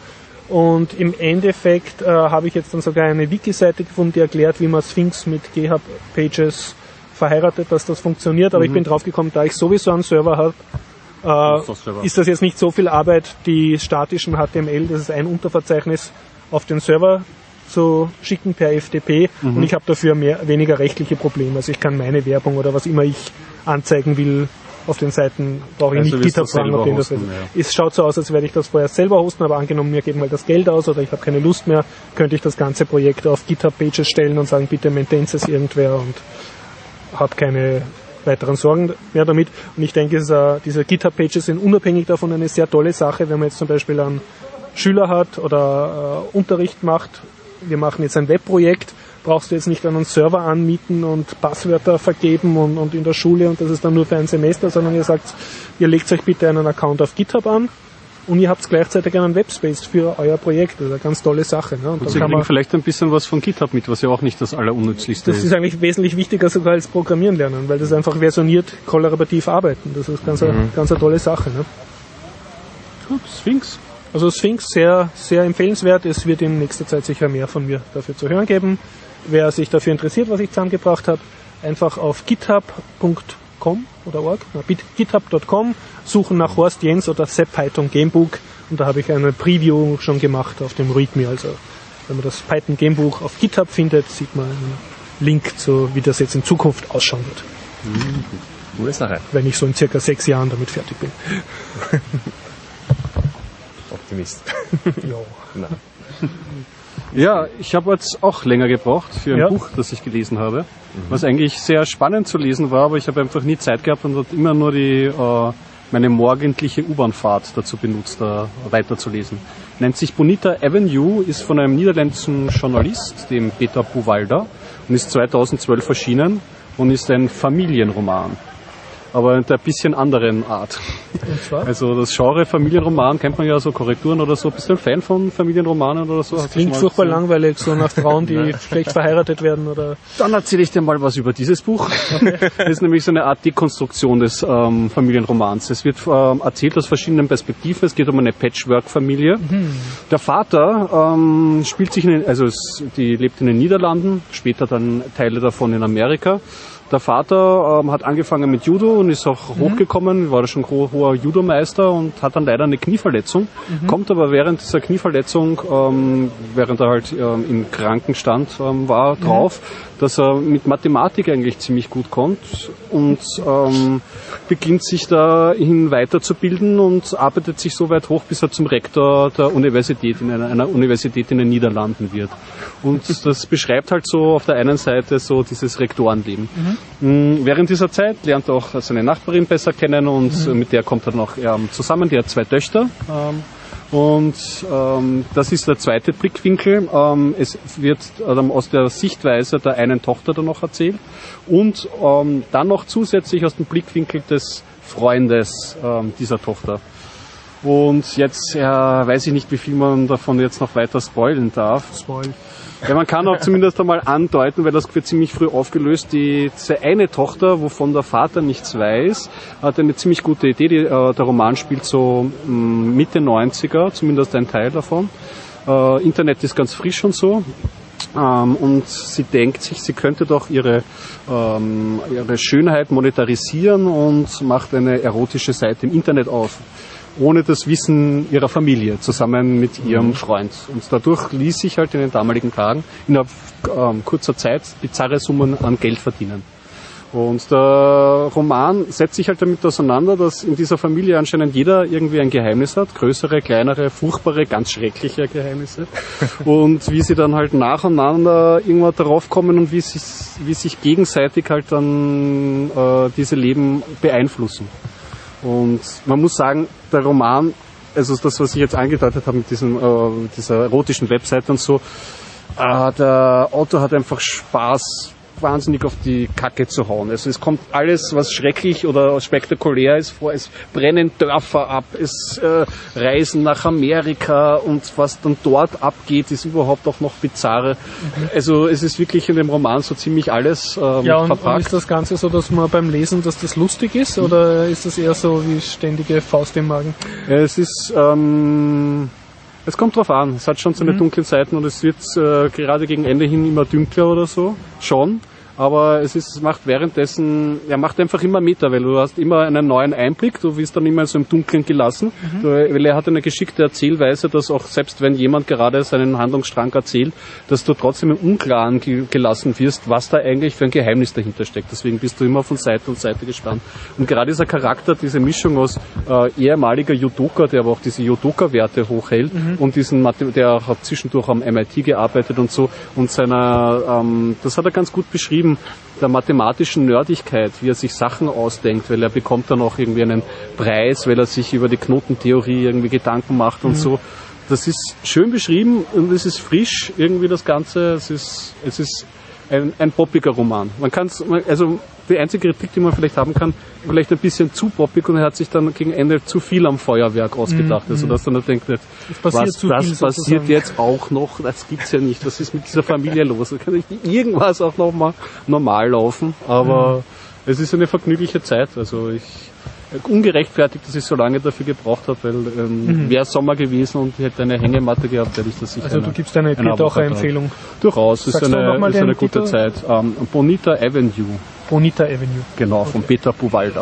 A: Und im Endeffekt äh, habe ich jetzt dann sogar eine Wiki-Seite gefunden, die erklärt, wie man Sphinx mit G H Pages verheiratet, dass das funktioniert, aber mhm. ich bin draufgekommen, da ich sowieso einen Server habe, äh, ist das jetzt nicht so viel Arbeit, die statischen H T M L, das ist ein Unterverzeichnis, auf den Server zu schicken per F T P mhm. und ich habe dafür mehr, weniger rechtliche Probleme. Also ich kann meine Werbung oder was immer ich anzeigen will auf den Seiten, brauche ich also nicht GitHub fragen, ob den das will. Ja. Es schaut so aus, als werde ich das vorher selber hosten, aber angenommen, mir geht mal das Geld aus oder ich habe keine Lust mehr, könnte ich das ganze Projekt auf GitHub-Pages stellen und sagen, bitte maintains es irgendwer und habe keine weiteren Sorgen mehr damit. Und ich denke, es, uh, diese GitHub-Pages sind unabhängig davon eine sehr tolle Sache, wenn man jetzt zum Beispiel einen Schüler hat oder uh, Unterricht macht. Wir machen jetzt ein Webprojekt, brauchst du jetzt nicht einen Server anmieten und Passwörter vergeben und, und in der Schule und das ist dann nur für ein Semester, sondern ihr sagt, ihr legt euch bitte einen Account auf GitHub an und ihr habt gleichzeitig einen Webspace für euer Projekt. Das ist eine ganz tolle Sache. Ne? Und,
B: und Sie kriegen vielleicht ein bisschen was von GitHub mit, was ja auch nicht das Allerunnützlichste ist.
A: Das ist eigentlich wesentlich wichtiger sogar als Programmieren lernen, weil das einfach versioniert kollaborativ arbeiten. Das ist ganz, mhm. eine, ganz eine tolle Sache. Ne?
B: Gut, Sphinx.
A: Also Sphinx sehr, sehr empfehlenswert. Es wird in nächster Zeit sicher mehr von mir dafür zu hören geben. Wer sich dafür interessiert, was ich zusammengebracht habe, einfach auf github punkt com oder org, github punkt com suchen nach Horst Jens oder Sepp Python Gamebook und da habe ich eine Preview schon gemacht auf dem README. Also wenn man das Python Gamebook auf GitHub findet, sieht man einen Link zu, wie das jetzt in Zukunft ausschauen wird.
C: Mhm. Gute Sache.
A: Wenn ich so in circa sechs Jahren damit fertig bin.
C: Optimist.
A: Ja.
B: Ja, ich habe jetzt auch länger gebraucht für ein ja. Buch, das ich gelesen habe, mhm. was eigentlich sehr spannend zu lesen war, aber ich habe einfach nie Zeit gehabt und habe immer nur die äh, meine morgendliche U-Bahn-Fahrt dazu benutzt, da weiterzulesen. Nennt sich Bonita Avenue, ist von einem niederländischen Journalist, dem Peter Buwalda, und ist zweitausendzwölf erschienen und ist ein Familienroman. Aber in der bisschen anderen Art.
A: Und zwar?
B: Also das Genre Familienroman kennt man ja so, Korrekturen oder so. Bist du ein Fan von Familienromanen oder so?
A: Das klingt furchtbar langweilig, so nach Frauen, die schlecht verheiratet werden oder...
B: Dann erzähle ich dir mal was über dieses Buch. Okay. Das ist nämlich so eine Art Dekonstruktion des ähm, Familienromans. Es wird ähm, erzählt aus verschiedenen Perspektiven. Es geht um eine Patchwork-Familie. Mhm. Der Vater ähm, spielt sich in den, also es, die lebt in den Niederlanden, später dann Teile davon in Amerika. Der Vater ähm, hat angefangen mit Judo und ist auch mhm. hochgekommen, war da schon ho- hoher Judomeister und hat dann leider eine Knieverletzung, mhm. kommt aber während dieser Knieverletzung, ähm, während er halt ähm, im Krankenstand ähm, war, drauf, mhm. dass er mit Mathematik eigentlich ziemlich gut kommt und ähm, beginnt sich dahin weiterzubilden und arbeitet sich so weit hoch, bis er zum Rektor der Universität in einer, einer Universität in den Niederlanden wird. Und das beschreibt halt so auf der einen Seite so dieses Rektorenleben. Mhm. Während dieser Zeit lernt er auch seine Nachbarin besser kennen und mhm. mit der kommt er noch ähm, zusammen. Die hat zwei Töchter. Ähm, und ähm, das ist der zweite Blickwinkel. Ähm, es wird ähm, aus der Sichtweise der einen Tochter dann noch erzählt und ähm, dann noch zusätzlich aus dem Blickwinkel des Freundes ähm, dieser Tochter. Und jetzt äh, weiß ich nicht, wie viel man davon jetzt noch weiter spoilen darf.
A: Spoil.
B: Ja, man kann auch zumindest einmal andeuten, weil das wird ziemlich früh aufgelöst. Die, diese eine Tochter, wovon der Vater nichts weiß, hat eine ziemlich gute Idee. Die, äh, der Roman spielt so mh, Mitte neunziger, zumindest ein Teil davon. Äh, Internet ist ganz frisch und so. Ähm, und sie denkt sich, sie könnte doch ihre, ähm, ihre Schönheit monetarisieren und macht eine erotische Seite im Internet auf. Ohne das Wissen ihrer Familie, zusammen mit ihrem Freund. Und dadurch ließ sich halt in den damaligen Tagen innerhalb ähm, kurzer Zeit bizarre Summen an Geld verdienen. Und der Roman setzt sich halt damit auseinander, dass in dieser Familie anscheinend jeder irgendwie ein Geheimnis hat, größere, kleinere, furchtbare, ganz schreckliche Geheimnisse. Und wie sie dann halt nacheinander irgendwann darauf kommen und wie sich, wie sich gegenseitig halt dann äh, diese Leben beeinflussen. Und man muss sagen, der Roman, also das, was ich jetzt angedeutet habe mit diesem, äh, mit dieser erotischen Webseite und so, äh, der Autor hat einfach Spaß, wahnsinnig auf die Kacke zu hauen. Also es kommt alles, was schrecklich oder spektakulär ist, vor. Es brennen Dörfer ab, es äh, reisen nach Amerika und was dann dort abgeht, ist überhaupt auch noch bizarre. Mhm. Also es ist wirklich in dem Roman so ziemlich alles ähm,
A: ja, und,
B: verpackt.
A: Und ist das Ganze so, dass man beim Lesen, dass das lustig ist, mhm. oder ist das eher so wie ständige Faust im Magen?
B: Es ist ähm, Es kommt drauf an. Es hat schon seine mhm. dunklen Seiten und es wird äh, gerade gegen Ende hin immer dünkler oder so. Schon. aber es ist, es macht währenddessen, er macht einfach immer mit, weil du hast immer einen neuen Einblick, du wirst dann immer so im Dunkeln gelassen, mhm. du, weil er hat eine geschickte Erzählweise, dass auch selbst wenn jemand gerade seinen Handlungsstrang erzählt, dass du trotzdem im Unklaren ge- gelassen wirst, was da eigentlich für ein Geheimnis dahinter steckt. Deswegen bist du immer von Seite und Seite gespannt. Und gerade dieser Charakter, diese Mischung aus äh, ehemaliger Judoka, der aber auch diese Judoka-Werte hochhält, mhm. und diesen, Mathe- der hat zwischendurch am M I T gearbeitet und so, und seiner, ähm, das hat er ganz gut beschrieben, der mathematischen Nerdigkeit, wie er sich Sachen ausdenkt, weil er bekommt dann auch irgendwie einen Preis, weil er sich über die Knotentheorie irgendwie Gedanken macht und mhm. so. Das ist schön beschrieben und es ist frisch, irgendwie das Ganze, es ist, es ist ein, ein poppiger Roman. Man kann's, also die einzige Kritik, die man vielleicht haben kann, vielleicht ein bisschen zu poppig, und er hat sich dann gegen Ende zu viel am Feuerwerk ausgedacht. Mhm. Also dass er dann denkt, was, das passiert sozusagen. Jetzt auch noch, das gibt's ja nicht, was ist mit dieser Familie los? Da kann nicht irgendwas auch noch mal normal laufen, aber mhm. es ist eine vergnügliche Zeit. Also ich ungerechtfertigt, dass ich so lange dafür gebraucht habe, weil ähm, mhm. wäre Sommer gewesen und ich hätte eine Hängematte gehabt, hätte ich das sicher. Also
A: du gibst eine Peter-Empfehlung.
B: Durchaus, ist eine, ist eine gute Zeit. Um, Bonita Avenue.
A: Bonita Avenue.
B: Genau, von okay. Peter Buwalda.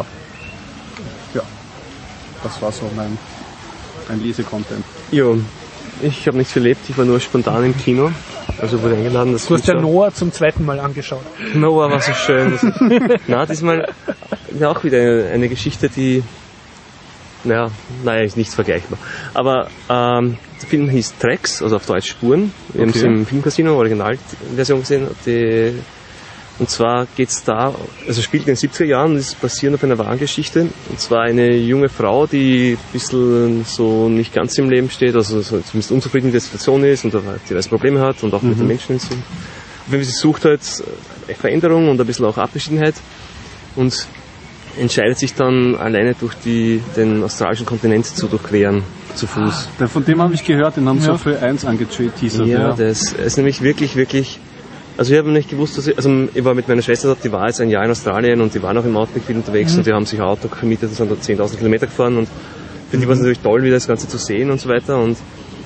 B: Ja, das war so mein, mein Lese-Content.
C: Jo, ich habe nichts erlebt, ich war nur spontan im Kino. Also wurde eingeladen. Das
A: du hast ja Noah zum zweiten Mal angeschaut.
C: Noah war so schön. Na, diesmal ja, auch wieder eine, eine Geschichte, die, naja, naja, ist nichts vergleichbar. Aber ähm, der Film hieß Tracks, also auf Deutsch Spuren. Wir okay. haben es im Filmcasino, Originalversion gesehen. Die, und zwar geht's da, also spielt in den siebziger Jahren und ist basierend auf einer wahren Geschichte. Und zwar eine junge Frau, die ein bisschen so nicht ganz im Leben steht, also so zumindest unzufrieden mit der Situation ist und diverse Probleme hat und auch mhm. mit den Menschen hinzu. Wenn sie sucht halt Veränderung und ein bisschen auch Abgeschiedenheit und entscheidet sich dann alleine durch die, den australischen Kontinent zu durchqueren, zu Fuß.
B: Ah, von dem habe ich gehört, den haben sie ja. für eins angeteasert.
C: Ja, ja, das ist nämlich wirklich, wirklich. Also ich habe nicht gewusst, dass ich, also ich war mit meiner Schwester dort, die war jetzt ein Jahr in Australien und die waren auch im Outback viel unterwegs mhm. und die haben sich ein Auto gemietet und sind da zehntausend Kilometer gefahren und für die war es natürlich toll, wieder das Ganze zu sehen und so weiter. Und,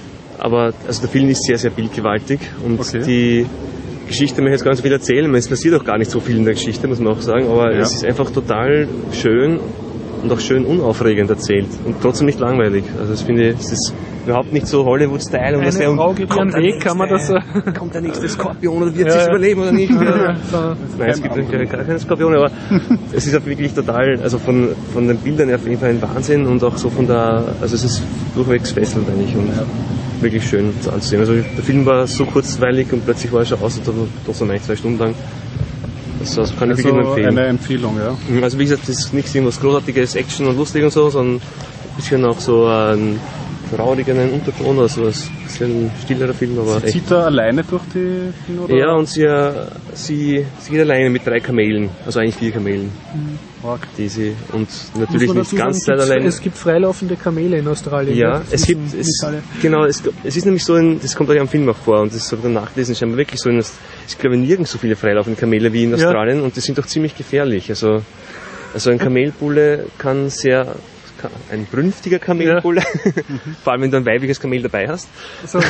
C: aber also der Film ist sehr, sehr bildgewaltig und okay. die Geschichte möchte ich jetzt gar nicht so viel erzählen, es passiert auch gar nicht so viel in der Geschichte, muss man auch sagen, aber ja. es ist einfach total schön und auch schön unaufregend erzählt und trotzdem nicht langweilig. Also das finde ich, es ist überhaupt nicht so Hollywood-Style und
A: eine
C: das
A: Frau geht ihren Weg, kann man das so?
C: Kommt der nächste Skorpion oder wird ja, sie es ja. überleben oder nicht? Ja. Nein, es gibt gar keine Skorpione, aber es ist auch wirklich total, also von, von den Bildern her auf jeden Fall ein Wahnsinn und auch so von der, also es ist durchwegs fesselnd eigentlich und ja. wirklich schön anzusehen. Also der Film war so kurzweilig und plötzlich war er schon aus und doch so eigentlich zwei Stunden lang. Also, das kann ich
B: also
C: wirklich nur empfehlen.
B: Eine Empfehlung, ja.
C: Also wie gesagt, das ist nichts irgendwas Großartiges, Action und lustig und so, sondern ein bisschen auch so ein traurigen Unterton, also ein bisschen stillerer Film. Aber
B: sie zieht da alleine durch die Film, oder?
C: Ja, und sie, sie, sie geht alleine mit drei Kamelen, also eigentlich vier Kamelen. Mhm. Die sie, und natürlich nicht ganz
A: sagen,
C: alleine.
A: Es gibt freilaufende Kamele in Australien.
C: Ja, ja es gibt, es, genau, es, es ist nämlich so, ein, das kommt euch am Film auch vor und das habe ich dann nachgelesen, scheinbar wirklich so, ein, ich glaube nirgends so viele freilaufende Kamele wie in Australien ja. und die sind doch ziemlich gefährlich. Also, also ein Kamelbulle kann sehr, ein brünftiger Kamelbulle, ja. vor allem wenn du ein weibliches Kamel dabei hast, so,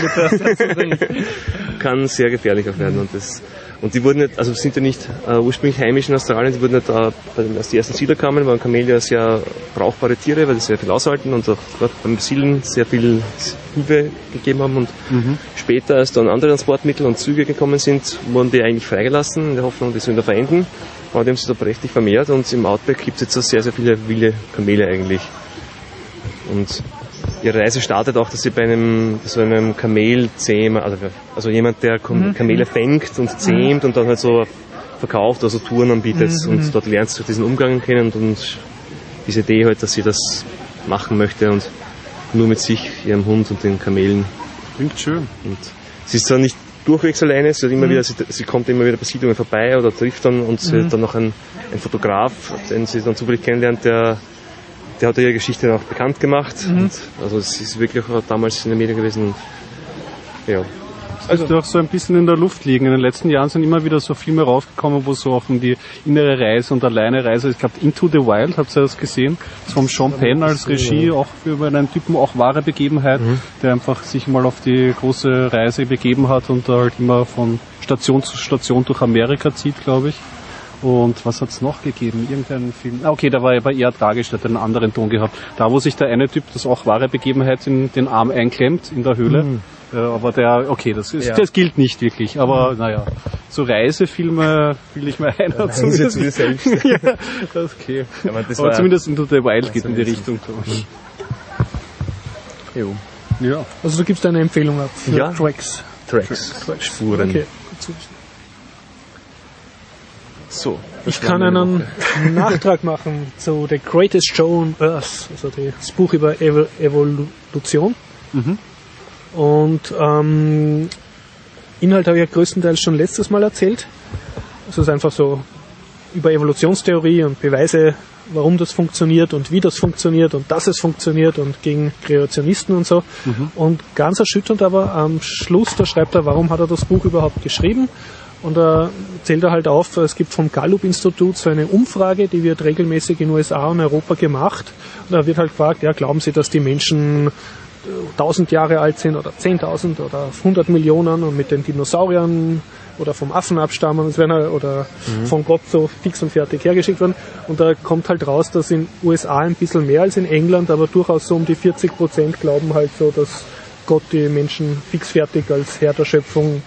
C: kann sehr gefährlich auch werden. Mhm. Und, das, und die wurden nicht, also sind ja nicht äh, ursprünglich heimisch in Australien, die wurden nicht, äh, als die ersten Siedler kamen, waren Kamele ja sehr brauchbare Tiere, weil sie sehr viel aushalten und auch gerade beim Siedeln sehr viel Hilfe gegeben haben. Und mhm. später, als dann andere Transportmittel und Züge gekommen sind, wurden die eigentlich freigelassen, in der Hoffnung, die zu wieder verenden. Aber die haben sich da prächtig vermehrt und im Outback gibt es jetzt so sehr, sehr viele wilde Kamele eigentlich. Und ihre Reise startet auch, dass sie bei einem, so einem Kamelzähmer, also, also jemand, der Kamele fängt und zähmt und dann halt so verkauft, also Touren anbietet mhm. und dort lernt sie diesen Umgang kennen und diese Idee halt, dass sie das machen möchte und nur mit sich, ihrem Hund und den Kamelen.
B: Klingt schön.
C: Und sie ist zwar nicht durchwegs alleine, sie, hat immer mhm. wieder, sie, sie kommt immer wieder bei Siedlungen vorbei oder trifft dann und sie mhm. hat dann noch einen, einen Fotograf, den sie dann zufällig kennenlernt, der Der hat ihre Geschichte auch bekannt gemacht. Mhm. Und also es ist wirklich auch damals in den Medien gewesen. Und, ja.
B: Also doch so ein bisschen in der Luft liegen. In den letzten Jahren sind immer wieder so Filme rausgekommen, wo es so auch um die innere Reise und alleine Reise. Ich glaube, Into the Wild, habt ihr das gesehen? Das ist vom Sean Penn als Regie, auch über einen Typen, auch wahre Begebenheit, mhm. der einfach sich mal auf die große Reise begeben hat und da halt immer von Station zu Station durch Amerika zieht, glaube ich. Und was hat's noch gegeben? Irgendeinen Film? Ah, okay, der war aber eher tragisch, der hat einen anderen Ton gehabt. Da, wo sich der eine Typ, das auch wahre Begebenheit, in den Arm einklemmt, in der Höhle. Mhm. Äh, aber der, okay, das ist, ja. das gilt nicht wirklich. Aber, mhm. naja, so Reisefilme will ich mir einer ja, zumindest. Zu dir selbst. Ja, das ist okay. Ja, aber, das aber zumindest Into the Wild geht in die Richtung, glaube ich.
A: Jo. Ja. Also du gibst eine Empfehlung ab für
C: ja.
A: Tracks.
C: Tracks. Tracks. Spuren. Okay. So,
A: ich kann einen Nachtrag machen zu The Greatest Show on Earth, also das Buch über Evo- Evolution. Mhm. Und ähm, Inhalt habe ich ja größtenteils schon letztes Mal erzählt. Es ist einfach so über Evolutionstheorie und Beweise, warum das funktioniert und wie das funktioniert und dass es funktioniert und gegen Kreationisten und so. Mhm. Und ganz erschütternd aber am Schluss, da schreibt er, warum hat er das Buch überhaupt geschrieben? Und da zählt er halt auf, es gibt vom Gallup-Institut so eine Umfrage, die wird regelmäßig in U S A und Europa gemacht. Und da wird halt gefragt, ja, glauben Sie, dass die Menschen tausend Jahre alt sind oder zehntausend oder hundert Millionen und mit den Dinosauriern oder vom Affen abstammen oder mhm. von Gott so fix und fertig hergeschickt werden. Und da kommt halt raus, dass in U S A ein bisschen mehr als in England, aber durchaus so um die vierzig Prozent glauben halt so, dass Gott die Menschen fix fertig als Herr der Schöpfung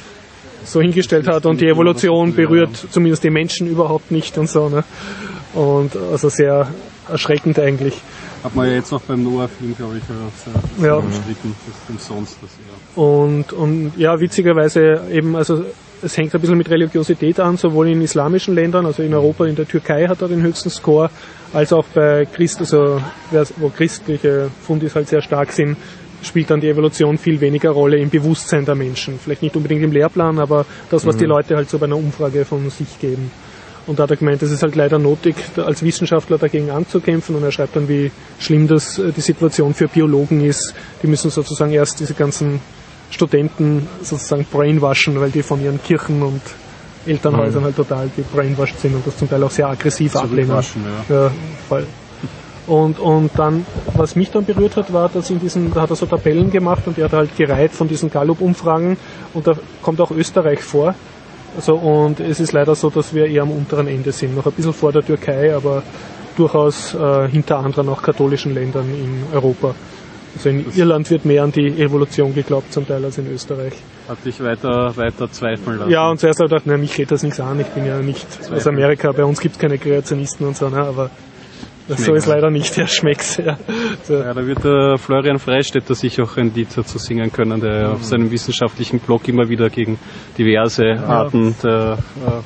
A: so hingestellt hat und die Evolution berührt zumindest die Menschen überhaupt nicht und so, ne? Und also sehr erschreckend eigentlich.
B: Hat man ja jetzt noch beim Noah-Film, glaube ich, sehr,
A: ja.
B: umstritten, das umsonst das, ja.
A: Und, und ja, witzigerweise eben, also es hängt ein bisschen mit Religiosität an, sowohl in islamischen Ländern, also in Europa, in der Türkei hat er den höchsten Score, als auch bei Christ, also wo christliche Fundis halt sehr stark sind, spielt dann die Evolution viel weniger Rolle im Bewusstsein der Menschen. Vielleicht nicht unbedingt im Lehrplan, aber das, was mhm. die Leute halt so bei einer Umfrage von sich geben. Und da hat er gemeint, es ist halt leider nötig, als Wissenschaftler dagegen anzukämpfen. Und er schreibt dann, wie schlimm das die Situation für Biologen ist. Die müssen sozusagen erst diese ganzen Studenten sozusagen brainwashen, weil die von ihren Kirchen und Elternhäusern mhm. halt total gebrainwashed sind und das zum Teil auch sehr aggressiv ablehnen. Ja. Ja, voll. Und, und dann, was mich dann berührt hat, war, dass in diesen, da hat er so Tabellen gemacht und er hat halt gereiht von diesen Gallup-Umfragen und da kommt auch Österreich vor. Also, und es ist leider so, dass wir eher am unteren Ende sind, noch ein bisschen vor der Türkei, aber durchaus äh, hinter anderen auch katholischen Ländern in Europa. Also in das Irland wird mehr an die Evolution geglaubt zum Teil als in Österreich.
B: Hat dich weiter, weiter zweifeln lassen?
A: Ja, und zuerst habe ich gedacht, nein, mich geht das nichts an, ich bin ja nicht Zweifel. Aus Amerika, bei uns gibt es keine Kreationisten und so, ne, aber das so ist leider nicht, der schmeckt's. Ja. So.
B: Ja, da wird der Florian Freistetter sich auch ein Lied dazu singen können, der mhm. auf seinem wissenschaftlichen Blog immer wieder gegen diverse ja. Arten der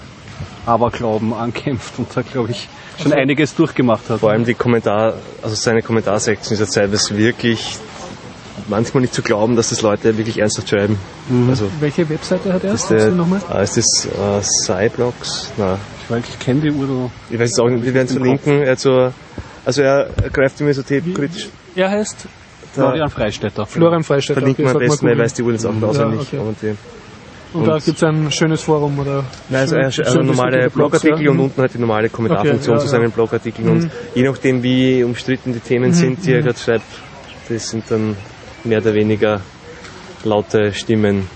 B: äh, Aberglauben ankämpft und da, glaube ich, schon also, einiges durchgemacht hat.
C: Vor allem die Kommentar, also seine Kommentarsektion dieser Zeit ist wirklich manchmal nicht zu glauben, dass das Leute wirklich ernsthaft schreiben.
A: Mhm. Also, welche Webseite hat er?
C: Ist der, nochmal? Ah, ist das äh, Cyblogs? Nein.
B: Weil ich kenne die Uhr.
C: Ich weiß es auch nicht, wir werden es verlinken. Er so, also er greift immer so kritisch.
A: Er heißt
B: Florian Freistetter.
A: Florian Freistetter.
C: Verlinken wir am besten, weil er weiß die Uhr jetzt auch auswendig.
A: Ja, okay. Und, und da gibt es ein schönes Forum, oder?
C: Nein, also, also, also normale Blogartikel ja. und unten halt die normale Kommentarfunktion okay, ja, zu seinen ja. Blogartikeln. Und mhm. je nachdem, wie umstritten die Themen mhm. sind, die er gerade schreibt, das sind dann mehr oder weniger laute Stimmen.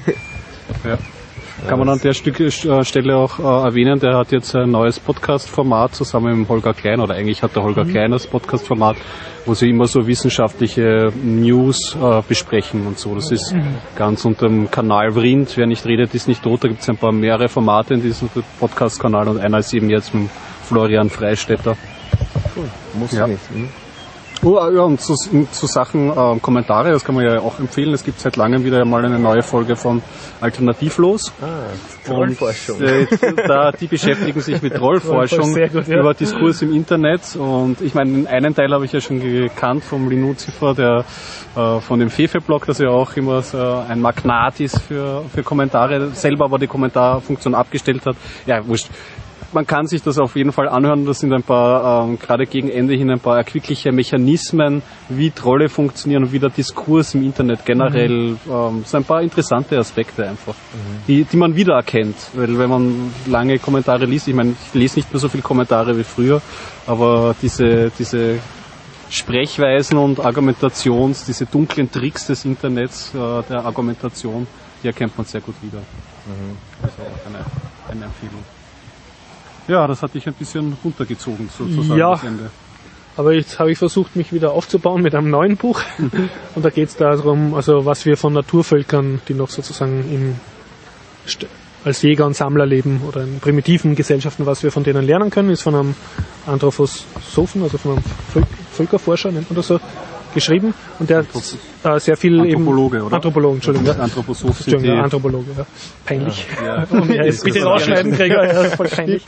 B: Ja. Kann man an der Stelle auch äh, erwähnen, der hat jetzt ein neues Podcast-Format zusammen mit Holger Klein, oder eigentlich hat der Holger mhm. Klein das Podcast-Format, wo sie immer so wissenschaftliche News äh, besprechen und so. Das ist mhm. ganz unter dem Kanal Vrind. Wer nicht redet, ist nicht tot. Da gibt es ein paar mehrere Formate in diesem Podcast-Kanal und einer ist eben jetzt mit Florian Freistetter.
C: Cool. Muss
B: ja
C: nicht. Mhm.
B: Oh, ja, und zu, zu Sachen äh, Kommentare, das kann man ja auch empfehlen. Es gibt seit langem wieder mal eine neue Folge von Alternativlos.
C: Ah, Trollforschung.
B: Äh, da, die beschäftigen sich mit Trollforschung gut, ja. über Diskurs im Internet. Und ich meine, einen Teil habe ich ja schon gekannt vom Linuzifer, der äh, von dem Fefe-Blog, das ja auch immer so ein Magnat ist für, für Kommentare, selber aber die Kommentarfunktion abgestellt hat. Ja, wurscht. man kann sich das auf jeden Fall anhören. Das sind ein paar, ähm, gerade gegen Ende hin, ein paar erquickliche Mechanismen, wie Trolle funktionieren und wie der Diskurs im Internet generell, mhm. ähm, so ein paar interessante Aspekte einfach, mhm. die, die man wiedererkennt. Weil wenn man lange Kommentare liest, ich meine, ich lese nicht mehr so viele Kommentare wie früher, aber diese, diese Sprechweisen und Argumentations, diese dunklen Tricks des Internets, äh, der Argumentation, die erkennt man sehr gut wieder. Mhm. Das ist auch eine, eine Empfehlung. Ja, das hatte ich ein bisschen runtergezogen, sozusagen.
A: Ja,
B: das Ende.
A: Aber jetzt habe ich versucht, mich wieder aufzubauen mit einem neuen Buch. Und da geht es darum, also was wir von Naturvölkern, die noch sozusagen im St- als Jäger und Sammler leben oder in primitiven Gesellschaften, was wir von denen lernen können, ist von einem Anthroposophen, also von einem Völ- Völkerforscher, nennt man das so, geschrieben. Und der hat äh, sehr viel
B: Anthropologe,
A: eben...
B: oder?
A: Anthropologe, Entschuldigung. Ja.
B: Anthroposoph.
A: Entschuldigung, ja, Anthropologe, ja. Peinlich.
B: Ja.
A: Und ja, jetzt bitte rausschneiden, Gregor, ja, voll peinlich.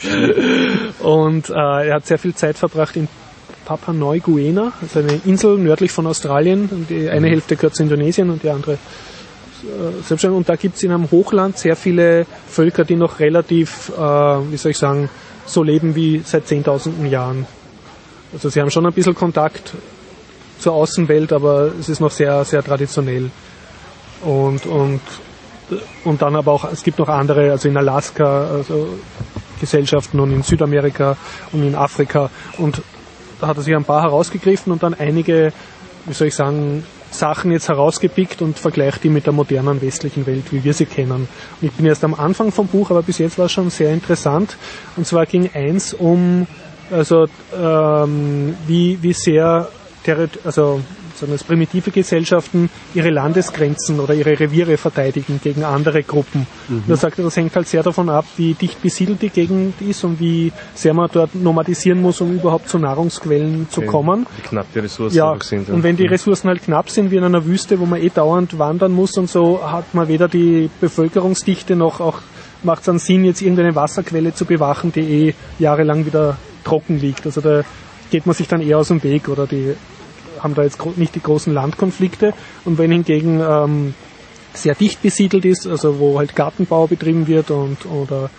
A: Und äh, er hat sehr viel Zeit verbracht in Papua Neuguinea, also eine Insel nördlich von Australien. Und die eine Hälfte gehört zu Indonesien und die andere äh, selbstständig. Und da gibt es in einem Hochland sehr viele Völker, die noch relativ, äh, wie soll ich sagen, so leben wie seit zehntausenden Jahren. Also sie haben schon ein bisschen Kontakt zur Außenwelt, aber es ist noch sehr, sehr traditionell. Und, und, und dann aber auch, es gibt noch andere, also in Alaska, also Gesellschaften und in Südamerika und in Afrika. Und da hat er sich ein paar herausgegriffen und dann einige, wie soll ich sagen, Sachen jetzt herausgepickt und vergleicht die mit der modernen westlichen Welt, wie wir sie kennen. Und ich bin erst am Anfang vom Buch, aber bis jetzt war es schon sehr interessant. Und zwar ging eins um, also ähm, wie, wie sehr also sagen wir, primitive Gesellschaften ihre Landesgrenzen oder ihre Reviere verteidigen gegen andere Gruppen. Mhm. Da sagt er, das hängt halt sehr davon ab, wie dicht besiedelt die Gegend ist und wie sehr man dort nomadisieren muss, um überhaupt zu Nahrungsquellen zu okay. kommen.
C: Wie knapp die Ressourcen
A: ja,
C: sind. Ja.
A: Und wenn die Ressourcen halt knapp sind, wie in einer Wüste, wo man eh dauernd wandern muss und so, hat man weder die Bevölkerungsdichte noch auch macht es einen Sinn, jetzt irgendeine Wasserquelle zu bewachen, die eh jahrelang wieder trocken liegt. Also da geht man sich dann eher aus dem Weg oder die haben da jetzt nicht die großen Landkonflikte. Und wenn hingegen ähm, sehr dicht besiedelt ist, also wo halt Gartenbau betrieben wird und oder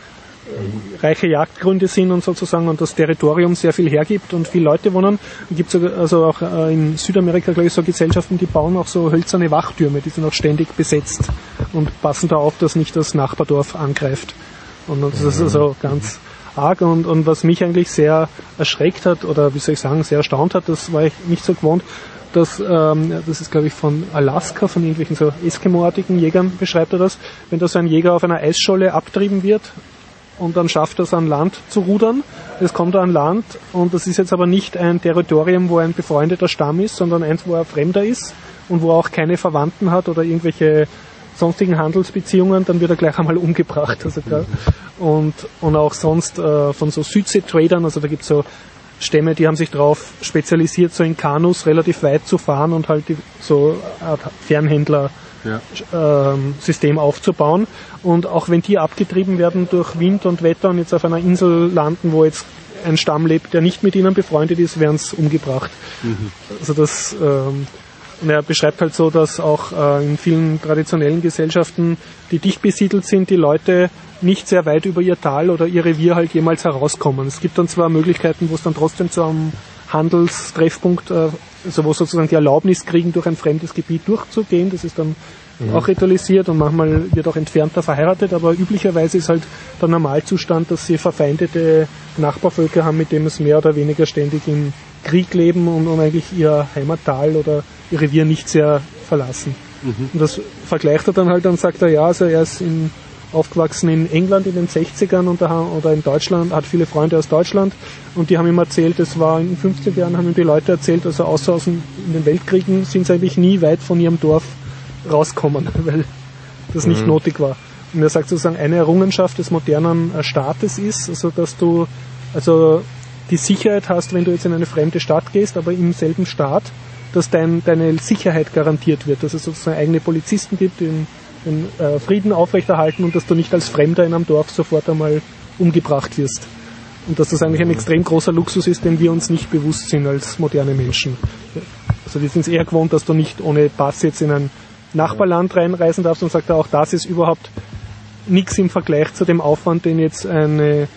A: äh, reiche Jagdgründe sind und sozusagen und das Territorium sehr viel hergibt und viele Leute wohnen, gibt es also auch äh, in Südamerika, glaube ich, so Gesellschaften, die bauen auch so hölzerne Wachtürme, die sind auch ständig besetzt und passen da auf, dass nicht das Nachbardorf angreift. Und das ist also ganz arg und, und was mich eigentlich sehr erschreckt hat oder wie soll ich sagen, sehr erstaunt hat, das war ich nicht so gewohnt, dass, ähm, das ist glaube ich von Alaska, von irgendwelchen so Eskimo-artigen Jägern beschreibt er das, wenn da so ein Jäger auf einer Eisscholle abtrieben wird und dann schafft er es an Land zu rudern, es kommt an Land und das ist jetzt aber nicht ein Territorium, wo ein befreundeter Stamm ist, sondern eins, wo er Fremder ist und wo er auch keine Verwandten hat oder irgendwelche sonstigen Handelsbeziehungen, dann wird er gleich einmal umgebracht. Also klar. Und, und auch sonst äh, von so Südsee-Tradern, also da gibt es so Stämme, die haben sich darauf spezialisiert, so in Kanus relativ weit zu fahren und halt die, so eine Art Fernhändler-System ja. ähm, aufzubauen. Und auch wenn die abgetrieben werden durch Wind und Wetter und jetzt auf einer Insel landen, wo jetzt ein Stamm lebt, der nicht mit ihnen befreundet ist, werden sie umgebracht. Mhm. Also das... Ähm, Und er beschreibt halt so, dass auch äh, in vielen traditionellen Gesellschaften, die dicht besiedelt sind, die Leute nicht sehr weit über ihr Tal oder ihr Revier halt jemals herauskommen. Es gibt dann zwar Möglichkeiten, wo es dann trotzdem zu einem Handelstreffpunkt, äh, also wo sozusagen die Erlaubnis kriegen, durch ein fremdes Gebiet durchzugehen. Das ist dann mhm. auch ritualisiert und manchmal wird auch entfernter verheiratet, aber üblicherweise ist halt der Normalzustand, dass sie verfeindete Nachbarvölker haben, mit denen es mehr oder weniger ständig im Krieg leben und, und eigentlich ihr Heimattal oder ihr Revier nicht sehr verlassen. Mhm. Und das vergleicht er dann halt und sagt er, ja, also er ist in, aufgewachsen in England in den sechzigern und da, oder in Deutschland, hat viele Freunde aus Deutschland und die haben ihm erzählt, das war in den fünfziger Jahren, haben ihm die Leute erzählt, also außer aus den, in den Weltkriegen sind sie eigentlich nie weit von ihrem Dorf rauskommen, weil das nicht mhm. notig war. Und er sagt sozusagen, eine Errungenschaft des modernen Staates ist, also dass du also die Sicherheit hast, wenn du jetzt in eine fremde Stadt gehst, aber im selben Staat, dass dein, deine Sicherheit garantiert wird, dass es sozusagen eigene Polizisten gibt, die den, den äh, Frieden aufrechterhalten und dass du nicht als Fremder in einem Dorf sofort einmal umgebracht wirst. Und dass das eigentlich ein extrem großer Luxus ist, den wir uns nicht bewusst sind als moderne Menschen. Also wir sind es eher gewohnt, dass du nicht ohne Pass jetzt in ein Nachbarland reinreisen darfst und sagt er, auch das ist überhaupt nichts im Vergleich zu dem Aufwand, den jetzt eine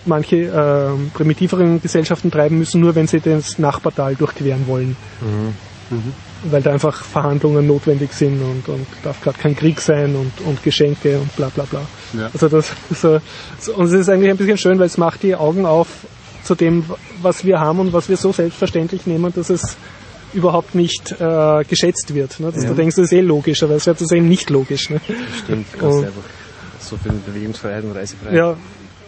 A: manche äh, primitiveren Gesellschaften treiben müssen, nur wenn sie das Nachbartal durchqueren wollen. Mhm. Mhm. Weil da einfach Verhandlungen notwendig sind und, und darf gerade kein Krieg sein und, und Geschenke und bla bla bla. Ja. Also das so, so, und es ist eigentlich ein bisschen schön, weil es macht die Augen auf zu dem, was wir haben und was wir so selbstverständlich nehmen, dass es überhaupt nicht äh, geschätzt wird. Ne? Dass ja. Du denkst, das ist eh logisch, aber es wird das eben nicht logisch. Ne?
C: Das stimmt, du kannst einfach so viel Bewegungsfreiheit und Reisefreiheit.
A: Ja.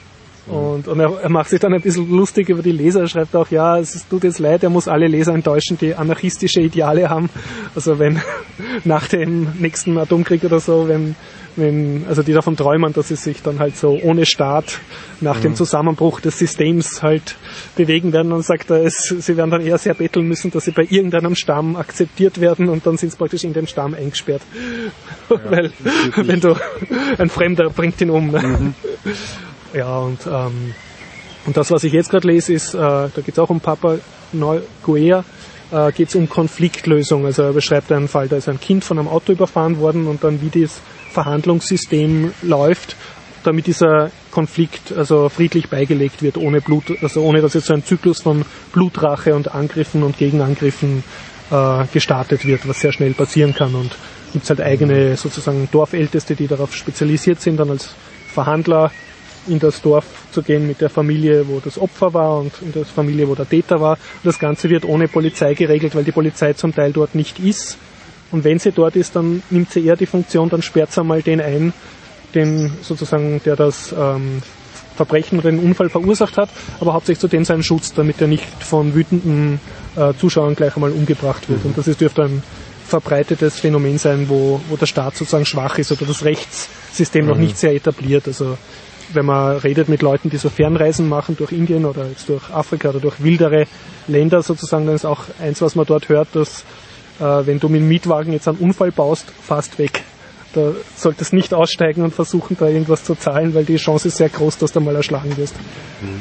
A: Und, und er, er macht sich dann ein bisschen lustig über die Leser. Er schreibt auch, ja, es tut jetzt leid, er muss alle Leser enttäuschen, die anarchistische Ideale haben. Also wenn nach dem nächsten Atomkrieg oder so, wenn, wenn, also die davon träumen, dass sie sich dann halt so ohne Staat nach mhm. dem Zusammenbruch des Systems halt bewegen werden, dann sagt er, es, sie werden dann eher sehr betteln müssen, dass sie bei irgendeinem Stamm akzeptiert werden und dann sind sie praktisch in den Stamm eingesperrt. Ja, weil, wenn du, ein Fremder bringt ihn um. Ne? Mhm. Ja, und, ähm, und das, was ich jetzt gerade lese, ist, äh, da geht es auch um Papua Neuguinea, äh, geht es um Konfliktlösung. Also er beschreibt einen Fall, da ist ein Kind von einem Auto überfahren worden und dann wie das Verhandlungssystem läuft, damit dieser Konflikt also friedlich beigelegt wird, ohne Blut, also ohne dass jetzt so ein Zyklus von Blutrache und Angriffen und Gegenangriffen äh, gestartet wird, was sehr schnell passieren kann. Und gibt es halt eigene sozusagen Dorfälteste, die darauf spezialisiert sind, dann als Verhandler in das Dorf zu gehen mit der Familie, wo das Opfer war und in der Familie, wo der Täter war. Und das Ganze wird ohne Polizei geregelt, weil die Polizei zum Teil dort nicht ist. Und wenn sie dort ist, dann nimmt sie eher die Funktion, dann sperrt sie mal den ein, den sozusagen, der das ähm, Verbrechen oder den Unfall verursacht hat, aber hauptsächlich zu dem seinen Schutz, damit er nicht von wütenden äh, Zuschauern gleich einmal umgebracht wird. Und das ist, dürfte ein verbreitetes Phänomen sein, wo, wo der Staat sozusagen schwach ist oder das Rechtssystem mhm. noch nicht sehr etabliert. Also wenn man redet mit Leuten, die so Fernreisen machen durch Indien oder jetzt durch Afrika oder durch wildere Länder sozusagen, dann ist auch eins, was man dort hört, dass äh, wenn du mit dem Mietwagen jetzt einen Unfall baust, fast weg. Da solltest nicht aussteigen und versuchen, da irgendwas zu zahlen, weil die Chance ist sehr groß, dass du mal erschlagen wirst. Mhm.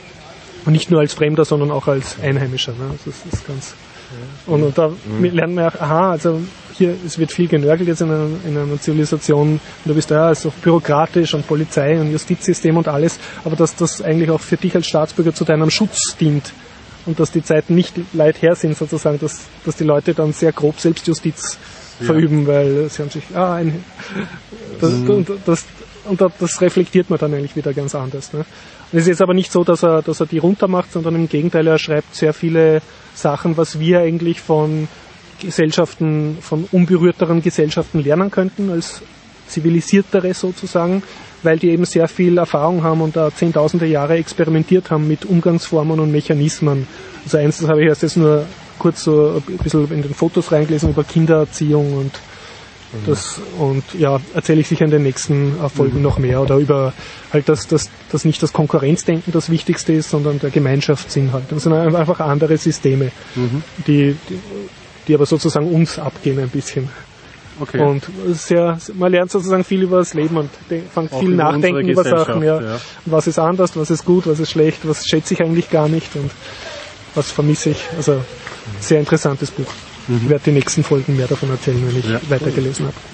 A: Und nicht nur als Fremder, sondern auch als Einheimischer. Ne? Also das ist ganz... Und, und da mhm. lernen wir auch, aha, also hier, es wird viel genörgelt jetzt in einer, in einer Zivilisation und du bist ja so bürokratisch und Polizei und Justizsystem und alles, aber dass das eigentlich auch für dich als Staatsbürger zu deinem Schutz dient und dass die Zeiten nicht weit her sind sozusagen, dass, dass die Leute dann sehr grob Selbstjustiz ja. verüben, weil sie haben sich, ah, ein, das, mhm. und, das, und das reflektiert man dann eigentlich wieder ganz anders. Ne? Und es ist jetzt aber nicht so, dass er, dass er die runtermacht, sondern im Gegenteil, er schreibt sehr viele Sachen, was wir eigentlich von Gesellschaften, von unberührteren Gesellschaften lernen könnten, als zivilisiertere sozusagen, weil die eben sehr viel Erfahrung haben und da zehntausende Jahre experimentiert haben mit Umgangsformen und Mechanismen. Also eins, das habe ich erst jetzt nur kurz so ein bisschen in den Fotos reingelesen über Kindererziehung und mhm. das, und ja, erzähle ich sicher in den nächsten Folgen mhm. noch mehr oder über halt, dass, dass, dass nicht das Konkurrenzdenken das Wichtigste ist, sondern der Gemeinschaftssinn halt. Das sind einfach andere Systeme, mhm. die, die die aber sozusagen uns abgehen ein bisschen. Okay. Und sehr, man lernt sozusagen viel über das Leben und fängt viel nachdenken über Sachen. Ja. Ja. Was ist anders, was ist gut, was ist schlecht, was schätze ich eigentlich gar nicht und was vermisse ich. Also sehr interessantes Buch. Mhm. Ich werde die nächsten Folgen mehr davon erzählen, wenn ich ja. weitergelesen habe.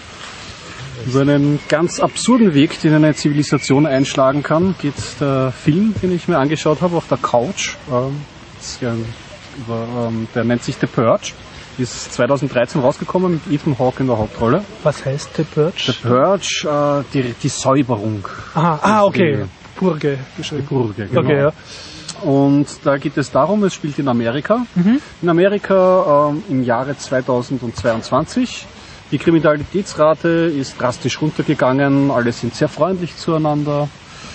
B: Über einen ganz absurden Weg, den eine Zivilisation einschlagen kann, geht der Film, den ich mir angeschaut habe, auf der Couch. Ähm, ja, über, ähm, der nennt sich The Purge. Ist zweitausenddreizehn rausgekommen mit Ethan Hawke in der Hauptrolle.
A: Was heißt The Purge?
B: The Purge, äh, die, die Säuberung.
A: Aha, ah, okay. Purge geschrieben.
B: Purge, genau.
A: Okay, ja.
B: Und da geht es darum, es spielt in Amerika. Mhm. In Amerika ähm, im Jahre zweitausendzweiundzwanzig. Die Kriminalitätsrate ist drastisch runtergegangen, alle sind sehr freundlich zueinander.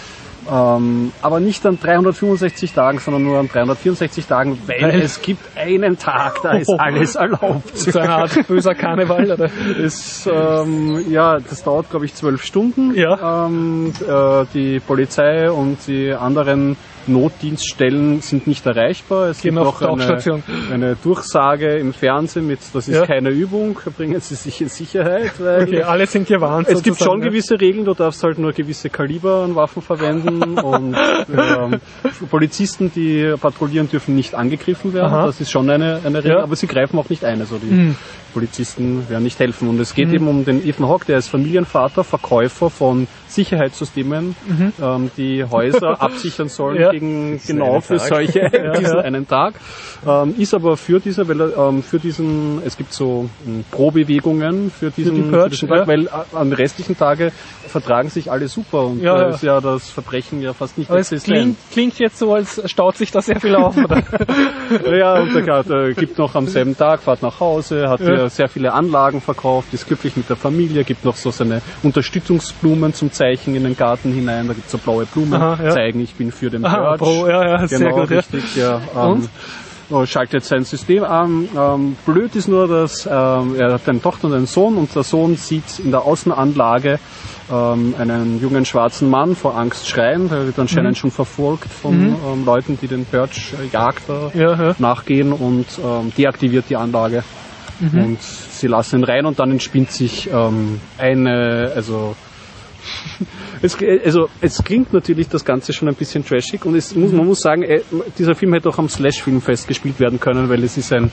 B: Ähm, aber nicht an dreihundertfünfundsechzig Tagen, sondern nur an dreihundertvierundsechzig Tagen, weil Nein. es gibt einen Tag, da ist alles erlaubt.
A: Das ist eine Art böser Karneval, oder?
B: Es, ähm, ja, das dauert, glaube ich, zwölf Stunden.
A: Ja.
B: Ähm, äh, die Polizei und die anderen Notdienststellen sind nicht erreichbar. Es
A: Gehen
B: gibt
A: auf
B: auch eine,
A: Tauchstation.
B: eine Durchsage im Fernsehen mit, das ist
A: Ja.
B: keine Übung, bringen Sie sich in Sicherheit. Weil
A: Okay, alle sind gewarnt.
B: es gibt schon
A: sozusagen, ja.
B: gewisse Regeln, du darfst halt nur gewisse Kaliber an Waffen verwenden und ähm, Polizisten, die patrouillieren, dürfen nicht angegriffen werden.
A: Aha.
B: Das ist schon eine, eine Regel,
A: Ja.
B: aber sie greifen auch nicht ein. Also die
A: Mhm.
B: Polizisten werden nicht helfen. Und es geht
A: Mhm.
B: eben um den Ethan Hawke, der ist Familienvater, Verkäufer von Sicherheitssystemen,
A: Mhm.
B: ähm, die Häuser absichern sollen
A: Ja.
B: gegen genau
C: einen
B: für
C: Tag.
B: solche
A: Ja,
B: diesen
A: ja.
B: einen Tag. Ähm, ist aber für diese, weil er, ähm, für diesen, es gibt so ähm, Pro-Bewegungen für diesen,
A: die Purge,
B: für diesen Tag,
A: ja.
B: weil äh, an restlichen Tage vertragen sich alle super und
A: Ja,
B: da
A: ja.
B: ist ja das Verbrechen ja fast nicht
A: Aber es
B: existent.
A: klingt, klingt jetzt so, als staut sich da sehr viel auf, oder?
B: Ja, und der, der gibt noch am selben Tag, fährt nach Hause, hat
A: Ja.
B: ja. sehr viele Anlagen verkauft, ist glücklich mit der Familie, gibt noch so seine Unterstützungsblumen zum Zeichen in den Garten hinein, da gibt es so blaue Blumen,
A: Aha, ja.
B: zeigen, ich bin für den
A: Aha,
B: Purge.
A: Pro, ja, ja, sehr
B: Genau,
A: gut, ja.
B: richtig, ja. Ähm,
A: Und?
B: oh, schaltet sein System an. Ähm, blöd ist nur, dass ähm, er hat eine Tochter und einen Sohn und der Sohn sieht in der Außenanlage ähm, einen jungen schwarzen Mann vor Angst schreien. Der wird anscheinend
A: Mhm.
B: schon verfolgt von
A: Mhm.
B: ähm, Leuten, die den Purge-Jagd äh,
A: Ja, ja.
B: nachgehen und ähm, deaktiviert die Anlage.
A: Mhm.
B: Und sie lassen ihn rein und dann entspinnt sich ähm, eine, also es, also es klingt natürlich das Ganze schon ein bisschen trashig und es muss, man muss sagen, äh, dieser Film hätte auch am Slash-Filmfest gespielt werden können, weil es ist ein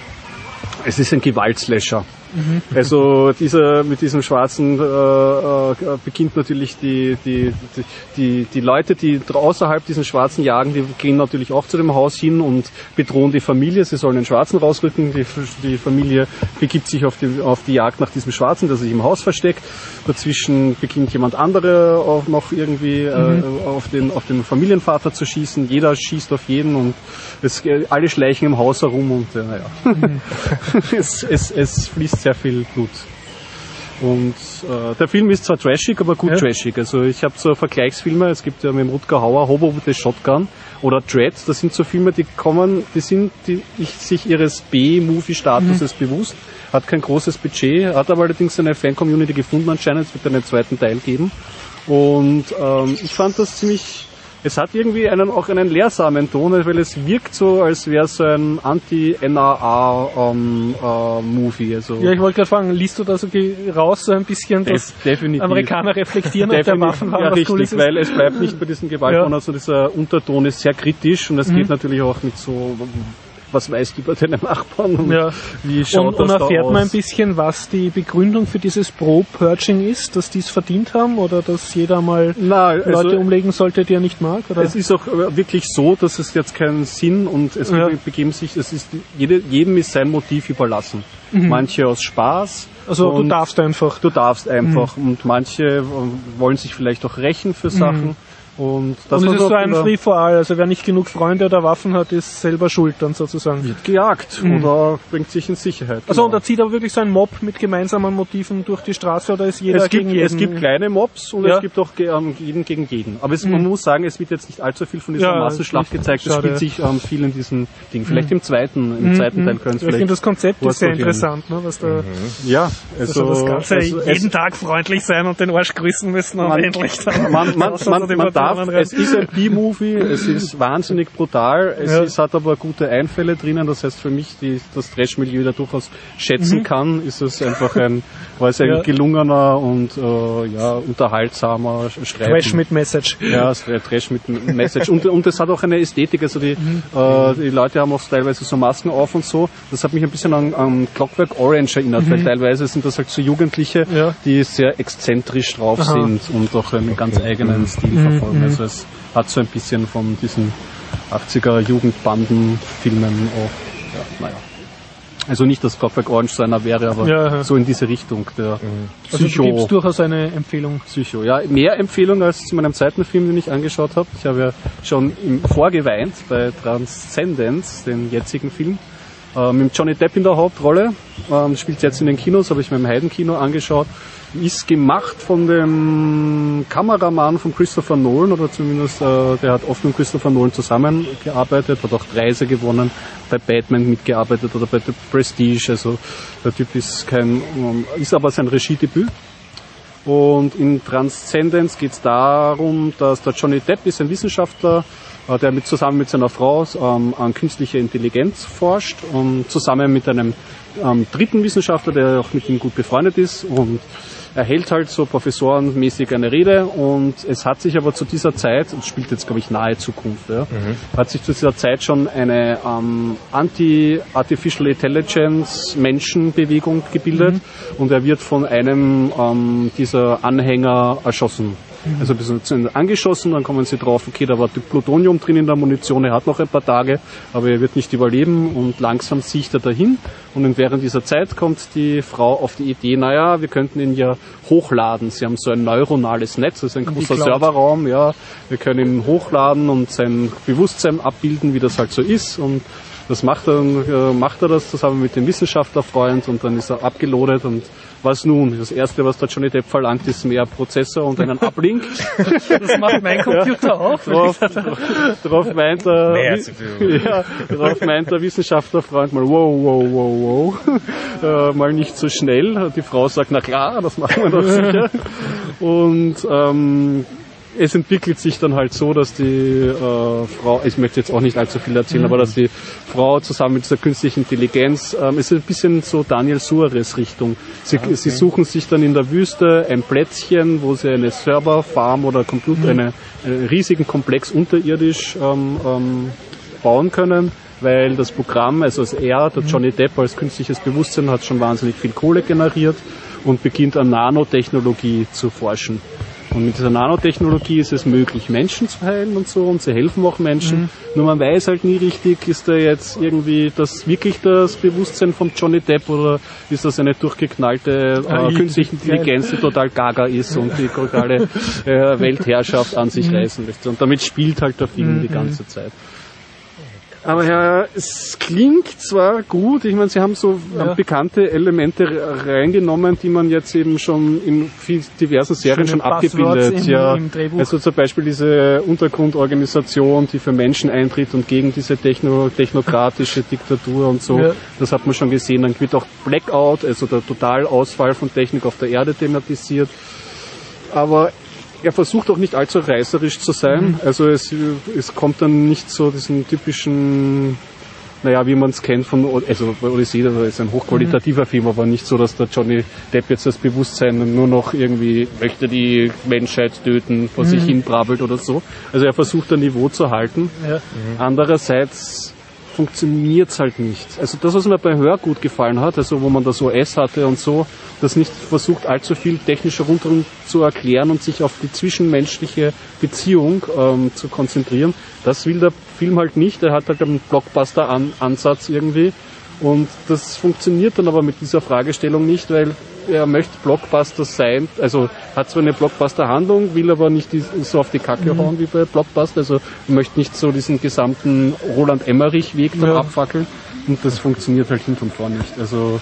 B: es ist ein Gewaltslasher. Mhm. Also dieser mit diesem schwarzen äh, äh, beginnt natürlich die, die, die, die, die Leute, die außerhalb diesen Schwarzen jagen, die gehen natürlich auch zu dem Haus hin und bedrohen die Familie. Sie sollen den Schwarzen rausrücken. Die, die Familie begibt sich auf die, auf die Jagd nach diesem Schwarzen, der sich im Haus versteckt. Dazwischen beginnt jemand andere auch noch irgendwie mhm. äh, auf, den, auf den Familienvater zu schießen. Jeder schießt auf jeden und es, alle schleichen im Haus herum und äh, naja. Mhm. es, es, es fließt sehr viel Blut. Und äh, der Film ist zwar trashig, aber gut ja. trashig. Also ich habe so Vergleichsfilme, es gibt ja mit Rutger Hauer Hobo with the Shotgun oder Dread, das sind so Filme, die kommen, die sind die ich, sich ihres B-Movie-Statuses mhm. bewusst, hat kein großes Budget, hat aber allerdings eine Fan-Community gefunden anscheinend, es wird einen zweiten Teil geben. Und ähm, ich fand das ziemlich... Es hat irgendwie einen, auch einen lehrsamen Ton, weil es wirkt so, als wäre es so ein Anti-N R A-Movie. Ähm, äh, also
A: ja, ich wollte gerade fragen, liest du da so raus so ein bisschen, dass
B: definitiv.
A: Amerikaner reflektieren auf der Waffen haben,
B: ja,
A: was
B: richtig,
A: cool ist?
B: Weil es bleibt nicht bei diesen Gewaltmorden, ja. sondern dieser Unterton ist sehr kritisch und es mhm. geht natürlich auch mit so... was weißt du über deine Nachbarn und
A: ja.
B: wie schaut
A: und,
B: das
A: und erfährt
B: da aus?
A: man ein bisschen, was die Begründung für dieses Pro-Purging ist, dass die es verdient haben oder dass jeder mal
B: Na, also
A: Leute umlegen sollte, die er nicht mag? Oder?
B: Es ist auch wirklich so, dass es jetzt keinen Sinn und es ja. begeben sich, es ist jede, jedem ist sein Motiv überlassen. Mhm. Manche aus Spaß.
A: Also du darfst einfach.
B: Du darfst einfach mhm. und manche wollen sich vielleicht auch rächen für Sachen. Mhm. Und, das
A: und es ist so ein Free-for-all, also wer nicht genug Freunde oder Waffen hat, ist selber schuld dann sozusagen.
B: Wird gejagt mhm. oder bringt sich in Sicherheit.
A: Also genau. Und da zieht aber wirklich so ein Mob mit gemeinsamen Motiven durch die Straße oder ist jeder
B: es gibt,
A: gegen jeden?
B: Es gibt kleine Mobs und ja. es gibt auch ähm, jeden gegen jeden. Aber es, mhm. man muss sagen, es wird jetzt nicht allzu viel von dieser ja, Massenschlacht gezeigt. Es spielt sich ähm, viel in diesen Dingen. Vielleicht mhm. im zweiten, im mhm. zweiten Teil können es vielleicht...
A: Ich finde das Konzept ist sehr interessant, ne, was da...
B: Mhm. Ja,
A: also, also das Ganze also jeden Tag freundlich sein und den Arsch grüßen müssen und
B: man,
A: endlich dann...
B: Man, man, man, man, man darf, es ist ein B-Movie, es ist wahnsinnig brutal, es
A: ja.
B: ist, hat aber gute Einfälle drinnen, das heißt für mich, die das Trash-Milieu da durchaus schätzen mhm. kann, ist es einfach ein, war es ein ja. gelungener und äh, ja, unterhaltsamer Streifen.
A: Trash mit Message.
B: Ja, Trash mit Message und, und es hat auch eine Ästhetik, also die, mhm. äh, die Leute haben auch teilweise so Masken auf und so, das hat mich ein bisschen an, an Clockwork Orange erinnert, mhm. weil teilweise sind das halt so Jugendliche, ja. die sehr exzentrisch drauf Aha. sind und auch einen ganz eigenen Stil mhm. verfolgen, also es hat so ein bisschen von diesen achtziger Jugendbanden-Filmen auch, ja, naja. Also nicht, dass Clockwork Orange so einer wäre, aber ja, so in diese Richtung. Der
A: mhm. Psycho. Also du gibst durchaus eine Empfehlung.
B: Psycho, ja. Mehr Empfehlung als zu meinem zweiten Film, den ich angeschaut habe. Ich habe ja schon im vorgeweint bei Transcendence, den jetzigen Film, äh, mit Johnny Depp in der Hauptrolle. Ähm, spielt jetzt in den Kinos, habe ich mir im Heidenkino angeschaut. Ist gemacht von dem Kameramann von Christopher Nolan, oder zumindest, äh, der hat oft mit Christopher Nolan zusammengearbeitet, hat auch Preise gewonnen, bei Batman mitgearbeitet oder bei The Prestige, also der Typ ist kein, ist aber sein Regiedebüt. Und in Transcendence geht es darum, dass der Johnny Depp ist ein Wissenschaftler, der mit, zusammen mit seiner Frau ähm, an künstlicher Intelligenz forscht und zusammen mit einem ähm, dritten Wissenschaftler, der auch mit ihm gut befreundet ist, und er hält halt so professorenmäßig eine Rede, und es hat sich aber zu dieser Zeit, das spielt jetzt glaube ich nahe Zukunft, ja, mhm. hat sich zu dieser Zeit schon eine ähm, Anti-Artificial Intelligence Menschenbewegung gebildet, mhm. und er wird von einem ähm, dieser Anhänger erschossen. Also bis sind angeschossen, dann kommen sie drauf, okay, da war Plutonium drin in der Munition, er hat noch ein paar Tage, aber er wird nicht überleben, und langsam sieht er dahin, und während dieser Zeit kommt die Frau auf die Idee, naja, wir könnten ihn ja hochladen. Sie haben so ein neuronales Netz, das ist ein großer Serverraum, ja, wir können ihn hochladen und sein Bewusstsein abbilden, wie das halt so ist, und das macht er, äh, macht er das zusammen mit dem Wissenschaftlerfreund, und dann ist er abgeloadet, und was nun? Das erste, was der Johnny Depp verlangt, ist mehr Prozessor und einen Uplink.
A: Das macht mein Computer ja, auch.
B: Darauf, darauf meint der, ja, darauf meint der Wissenschaftlerfreund mal, wow, wow, wow, wow, äh, mal nicht so schnell. Die Frau sagt, na klar, das machen wir doch sicher. Und ähm, es entwickelt sich dann halt so, dass die äh, Frau, ich möchte jetzt auch nicht allzu viel erzählen, mhm. aber dass die Frau zusammen mit dieser künstlichen Intelligenz, ähm, es ist ein bisschen so Daniel Suarez Richtung. Sie, okay. sie suchen sich dann in der Wüste ein Plätzchen, wo sie eine Serverfarm oder Computer, mhm. eine, einen riesigen Komplex unterirdisch ähm, ähm, bauen können, weil das Programm, also er, der Johnny Depp als künstliches Bewusstsein, hat schon wahnsinnig viel Kohle generiert und beginnt an Nanotechnologie zu forschen. Und mit dieser Nanotechnologie ist es möglich, Menschen zu heilen und so, und sie helfen auch Menschen. Mhm. Nur man weiß halt nie richtig, ist da jetzt irgendwie das wirklich das Bewusstsein von Johnny Depp, oder ist das eine durchgeknallte äh, künstliche Intelligenz, die total gaga ist und die totale äh, Weltherrschaft an sich reißen lässt. Und damit spielt halt der Film mhm. die ganze Zeit. Aber ja, es klingt zwar gut, ich meine, sie haben so ja. bekannte Elemente reingenommen, die man jetzt eben schon in viel diversen Serien Schöne schon abgebildet. Im, ja, im also zum Beispiel diese Untergrundorganisation, die für Menschen eintritt und gegen diese techno, technokratische Diktatur und so. Ja. Das hat man schon gesehen. Dann wird auch Blackout, also der Totalausfall von Technik auf der Erde, thematisiert. Aber er versucht auch nicht allzu reißerisch zu sein. Mhm. Also es, es kommt dann nicht so diesen typischen, naja, wie man es kennt von, also Odyssey, das ist ein hochqualitativer mhm. Film, aber nicht so, dass der Johnny Depp jetzt das Bewusstsein nur noch irgendwie möchte die Menschheit töten, vor mhm. sich hin brabbelt oder so. Also er versucht ein Niveau zu halten. Ja. Mhm. Andererseits funktioniert es halt nicht. Also das, was mir bei Hör gut gefallen hat, also wo man das O S hatte und so, das nicht versucht, allzu viel technischer rundherum zu erklären und sich auf die zwischenmenschliche Beziehung ähm, zu konzentrieren, das will der Film halt nicht. Er hat halt einen Blockbuster-Ansatz irgendwie, und das funktioniert dann aber mit dieser Fragestellung nicht, weil er möchte Blockbuster sein, also hat zwar eine Blockbuster-Handlung, will aber nicht so auf die Kacke mhm. hauen wie bei Blockbuster, also möchte nicht so diesen gesamten Roland Emmerich-Weg dann ja. abfackeln, und das funktioniert halt hinten und vorne nicht. Also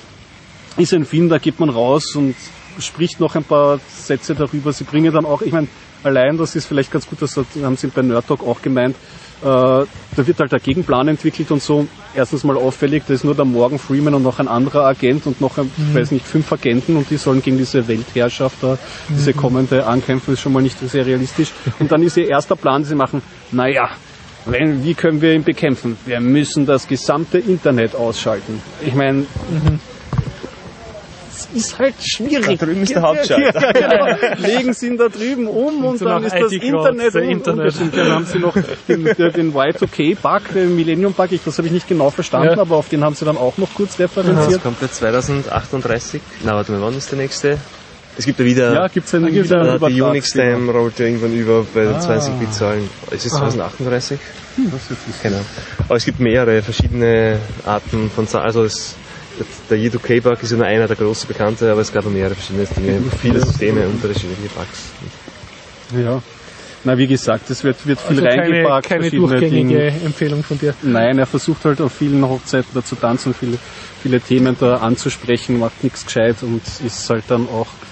B: ist ein Film, da geht man raus und spricht noch ein paar Sätze darüber. Sie bringen dann auch, ich meine, allein, das ist vielleicht ganz gut, das haben Sie bei Nerd Talk auch gemeint, äh, da wird halt der Gegenplan entwickelt und so. Erstens mal auffällig, da ist nur der Morgan Freeman und noch ein anderer Agent und noch, ein, mhm. ich weiß nicht, fünf Agenten, und die sollen gegen diese Weltherrschaft da, mhm. diese kommende ankämpfen, ist schon mal nicht sehr realistisch. Und dann ist ihr erster Plan, die sie machen, naja, wenn, wie können wir ihn bekämpfen? Wir müssen das gesamte Internet ausschalten. Ich meine, mhm. ist halt schwierig.
C: Da drüben ist der Hauptschalter.
B: Ja, genau. Legen sie ihn da drüben um, und, und so dann ist das Internet.
A: Um, Internet.
B: Und dann haben sie noch den, den Y zwei K-Bug, den Millennium-Bug, das habe ich nicht genau verstanden, ja. aber auf den haben sie dann auch noch kurz referenziert.
C: Das kommt ja zwanzig achtunddreißig. Na, warte mal, wann ist der nächste? Es gibt ja wieder,
B: ja, gibt's einen, gibt's wieder
C: die Unix-Time rollt ja irgendwann über bei den ah. zwanzig Bit Zahlen. Ist es zwanzig achtunddreißig? Hm. Genau. Aber es gibt mehrere verschiedene Arten von Zahlen. Also es, der Y zwei K-Bug ist ja nur einer der großen Bekannte, aber es gab mehrere verschiedene Dinge, viele Systeme, unterschiedliche Bugs.
B: Ja. Na, wie gesagt, es wird, wird viel
A: also
B: reingepackt.
A: Keine, keine durchgängige Dinge. Empfehlung von dir?
B: Nein, er versucht halt auf vielen Hochzeiten da zu tanzen, viele, viele Themen da anzusprechen, macht nichts gescheit und ist halt dann auch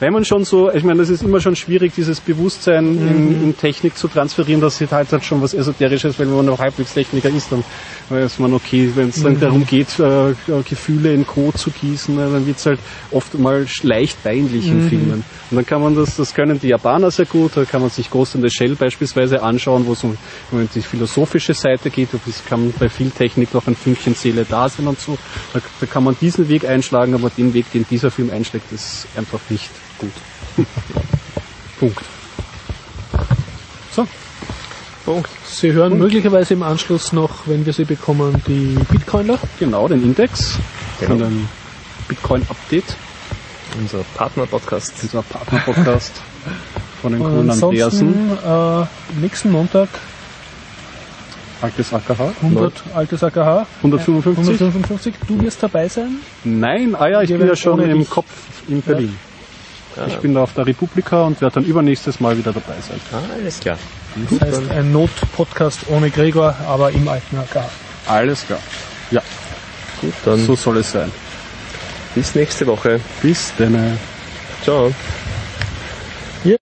B: Wenn man schon so, ich meine, das ist immer schon schwierig, dieses Bewusstsein mhm. in, in Technik zu transferieren, das ist halt, halt schon was Esoterisches, wenn man noch halbwegs Techniker ist, dann weiß man, okay, wenn es dann mhm. darum geht, äh, Gefühle in Code zu gießen, äh, dann wird's halt oft mal leicht peinlich in mhm. Filmen. Und dann kann man das, das können die Japaner sehr gut, da kann man sich Ghost in the Shell beispielsweise anschauen, wo es um, um die philosophische Seite geht, das kann bei viel Technik noch ein Fünkchen Seele da sein und so. Da, da kann man diesen Weg einschlagen, aber den Weg, den dieser Film einschlägt, ist einfach nicht gut. Punkt.
A: So. Punkt. Sie hören Punkt. Möglicherweise im Anschluss noch, wenn wir sie bekommen, die Bitcoiner.
B: Genau, den Index. Genau. Von dem Bitcoin-Update.
C: Unser Partner-Podcast.
B: Unser Partner-Podcast von den coolen Andreasen.
A: Äh, nächsten Montag
B: Altes A K H.
A: hundert, altes A K H.
B: hundertfünfundfünfzig.
A: hundertfünfundfünfzig. Du wirst dabei sein?
B: Nein, ah ja, ich wir bin ja schon im dich. Kopf in Berlin. Ja. Ich bin da auf der Republika und werde dann übernächstes Mal wieder dabei sein.
C: Ah, alles klar.
A: Das Gut, heißt ein Not-Podcast ohne Gregor, aber im alten A K H.
B: Alles klar. Ja.
C: Gut, dann.
B: So soll es sein.
C: Bis nächste Woche.
B: Bis dann.
C: Ciao.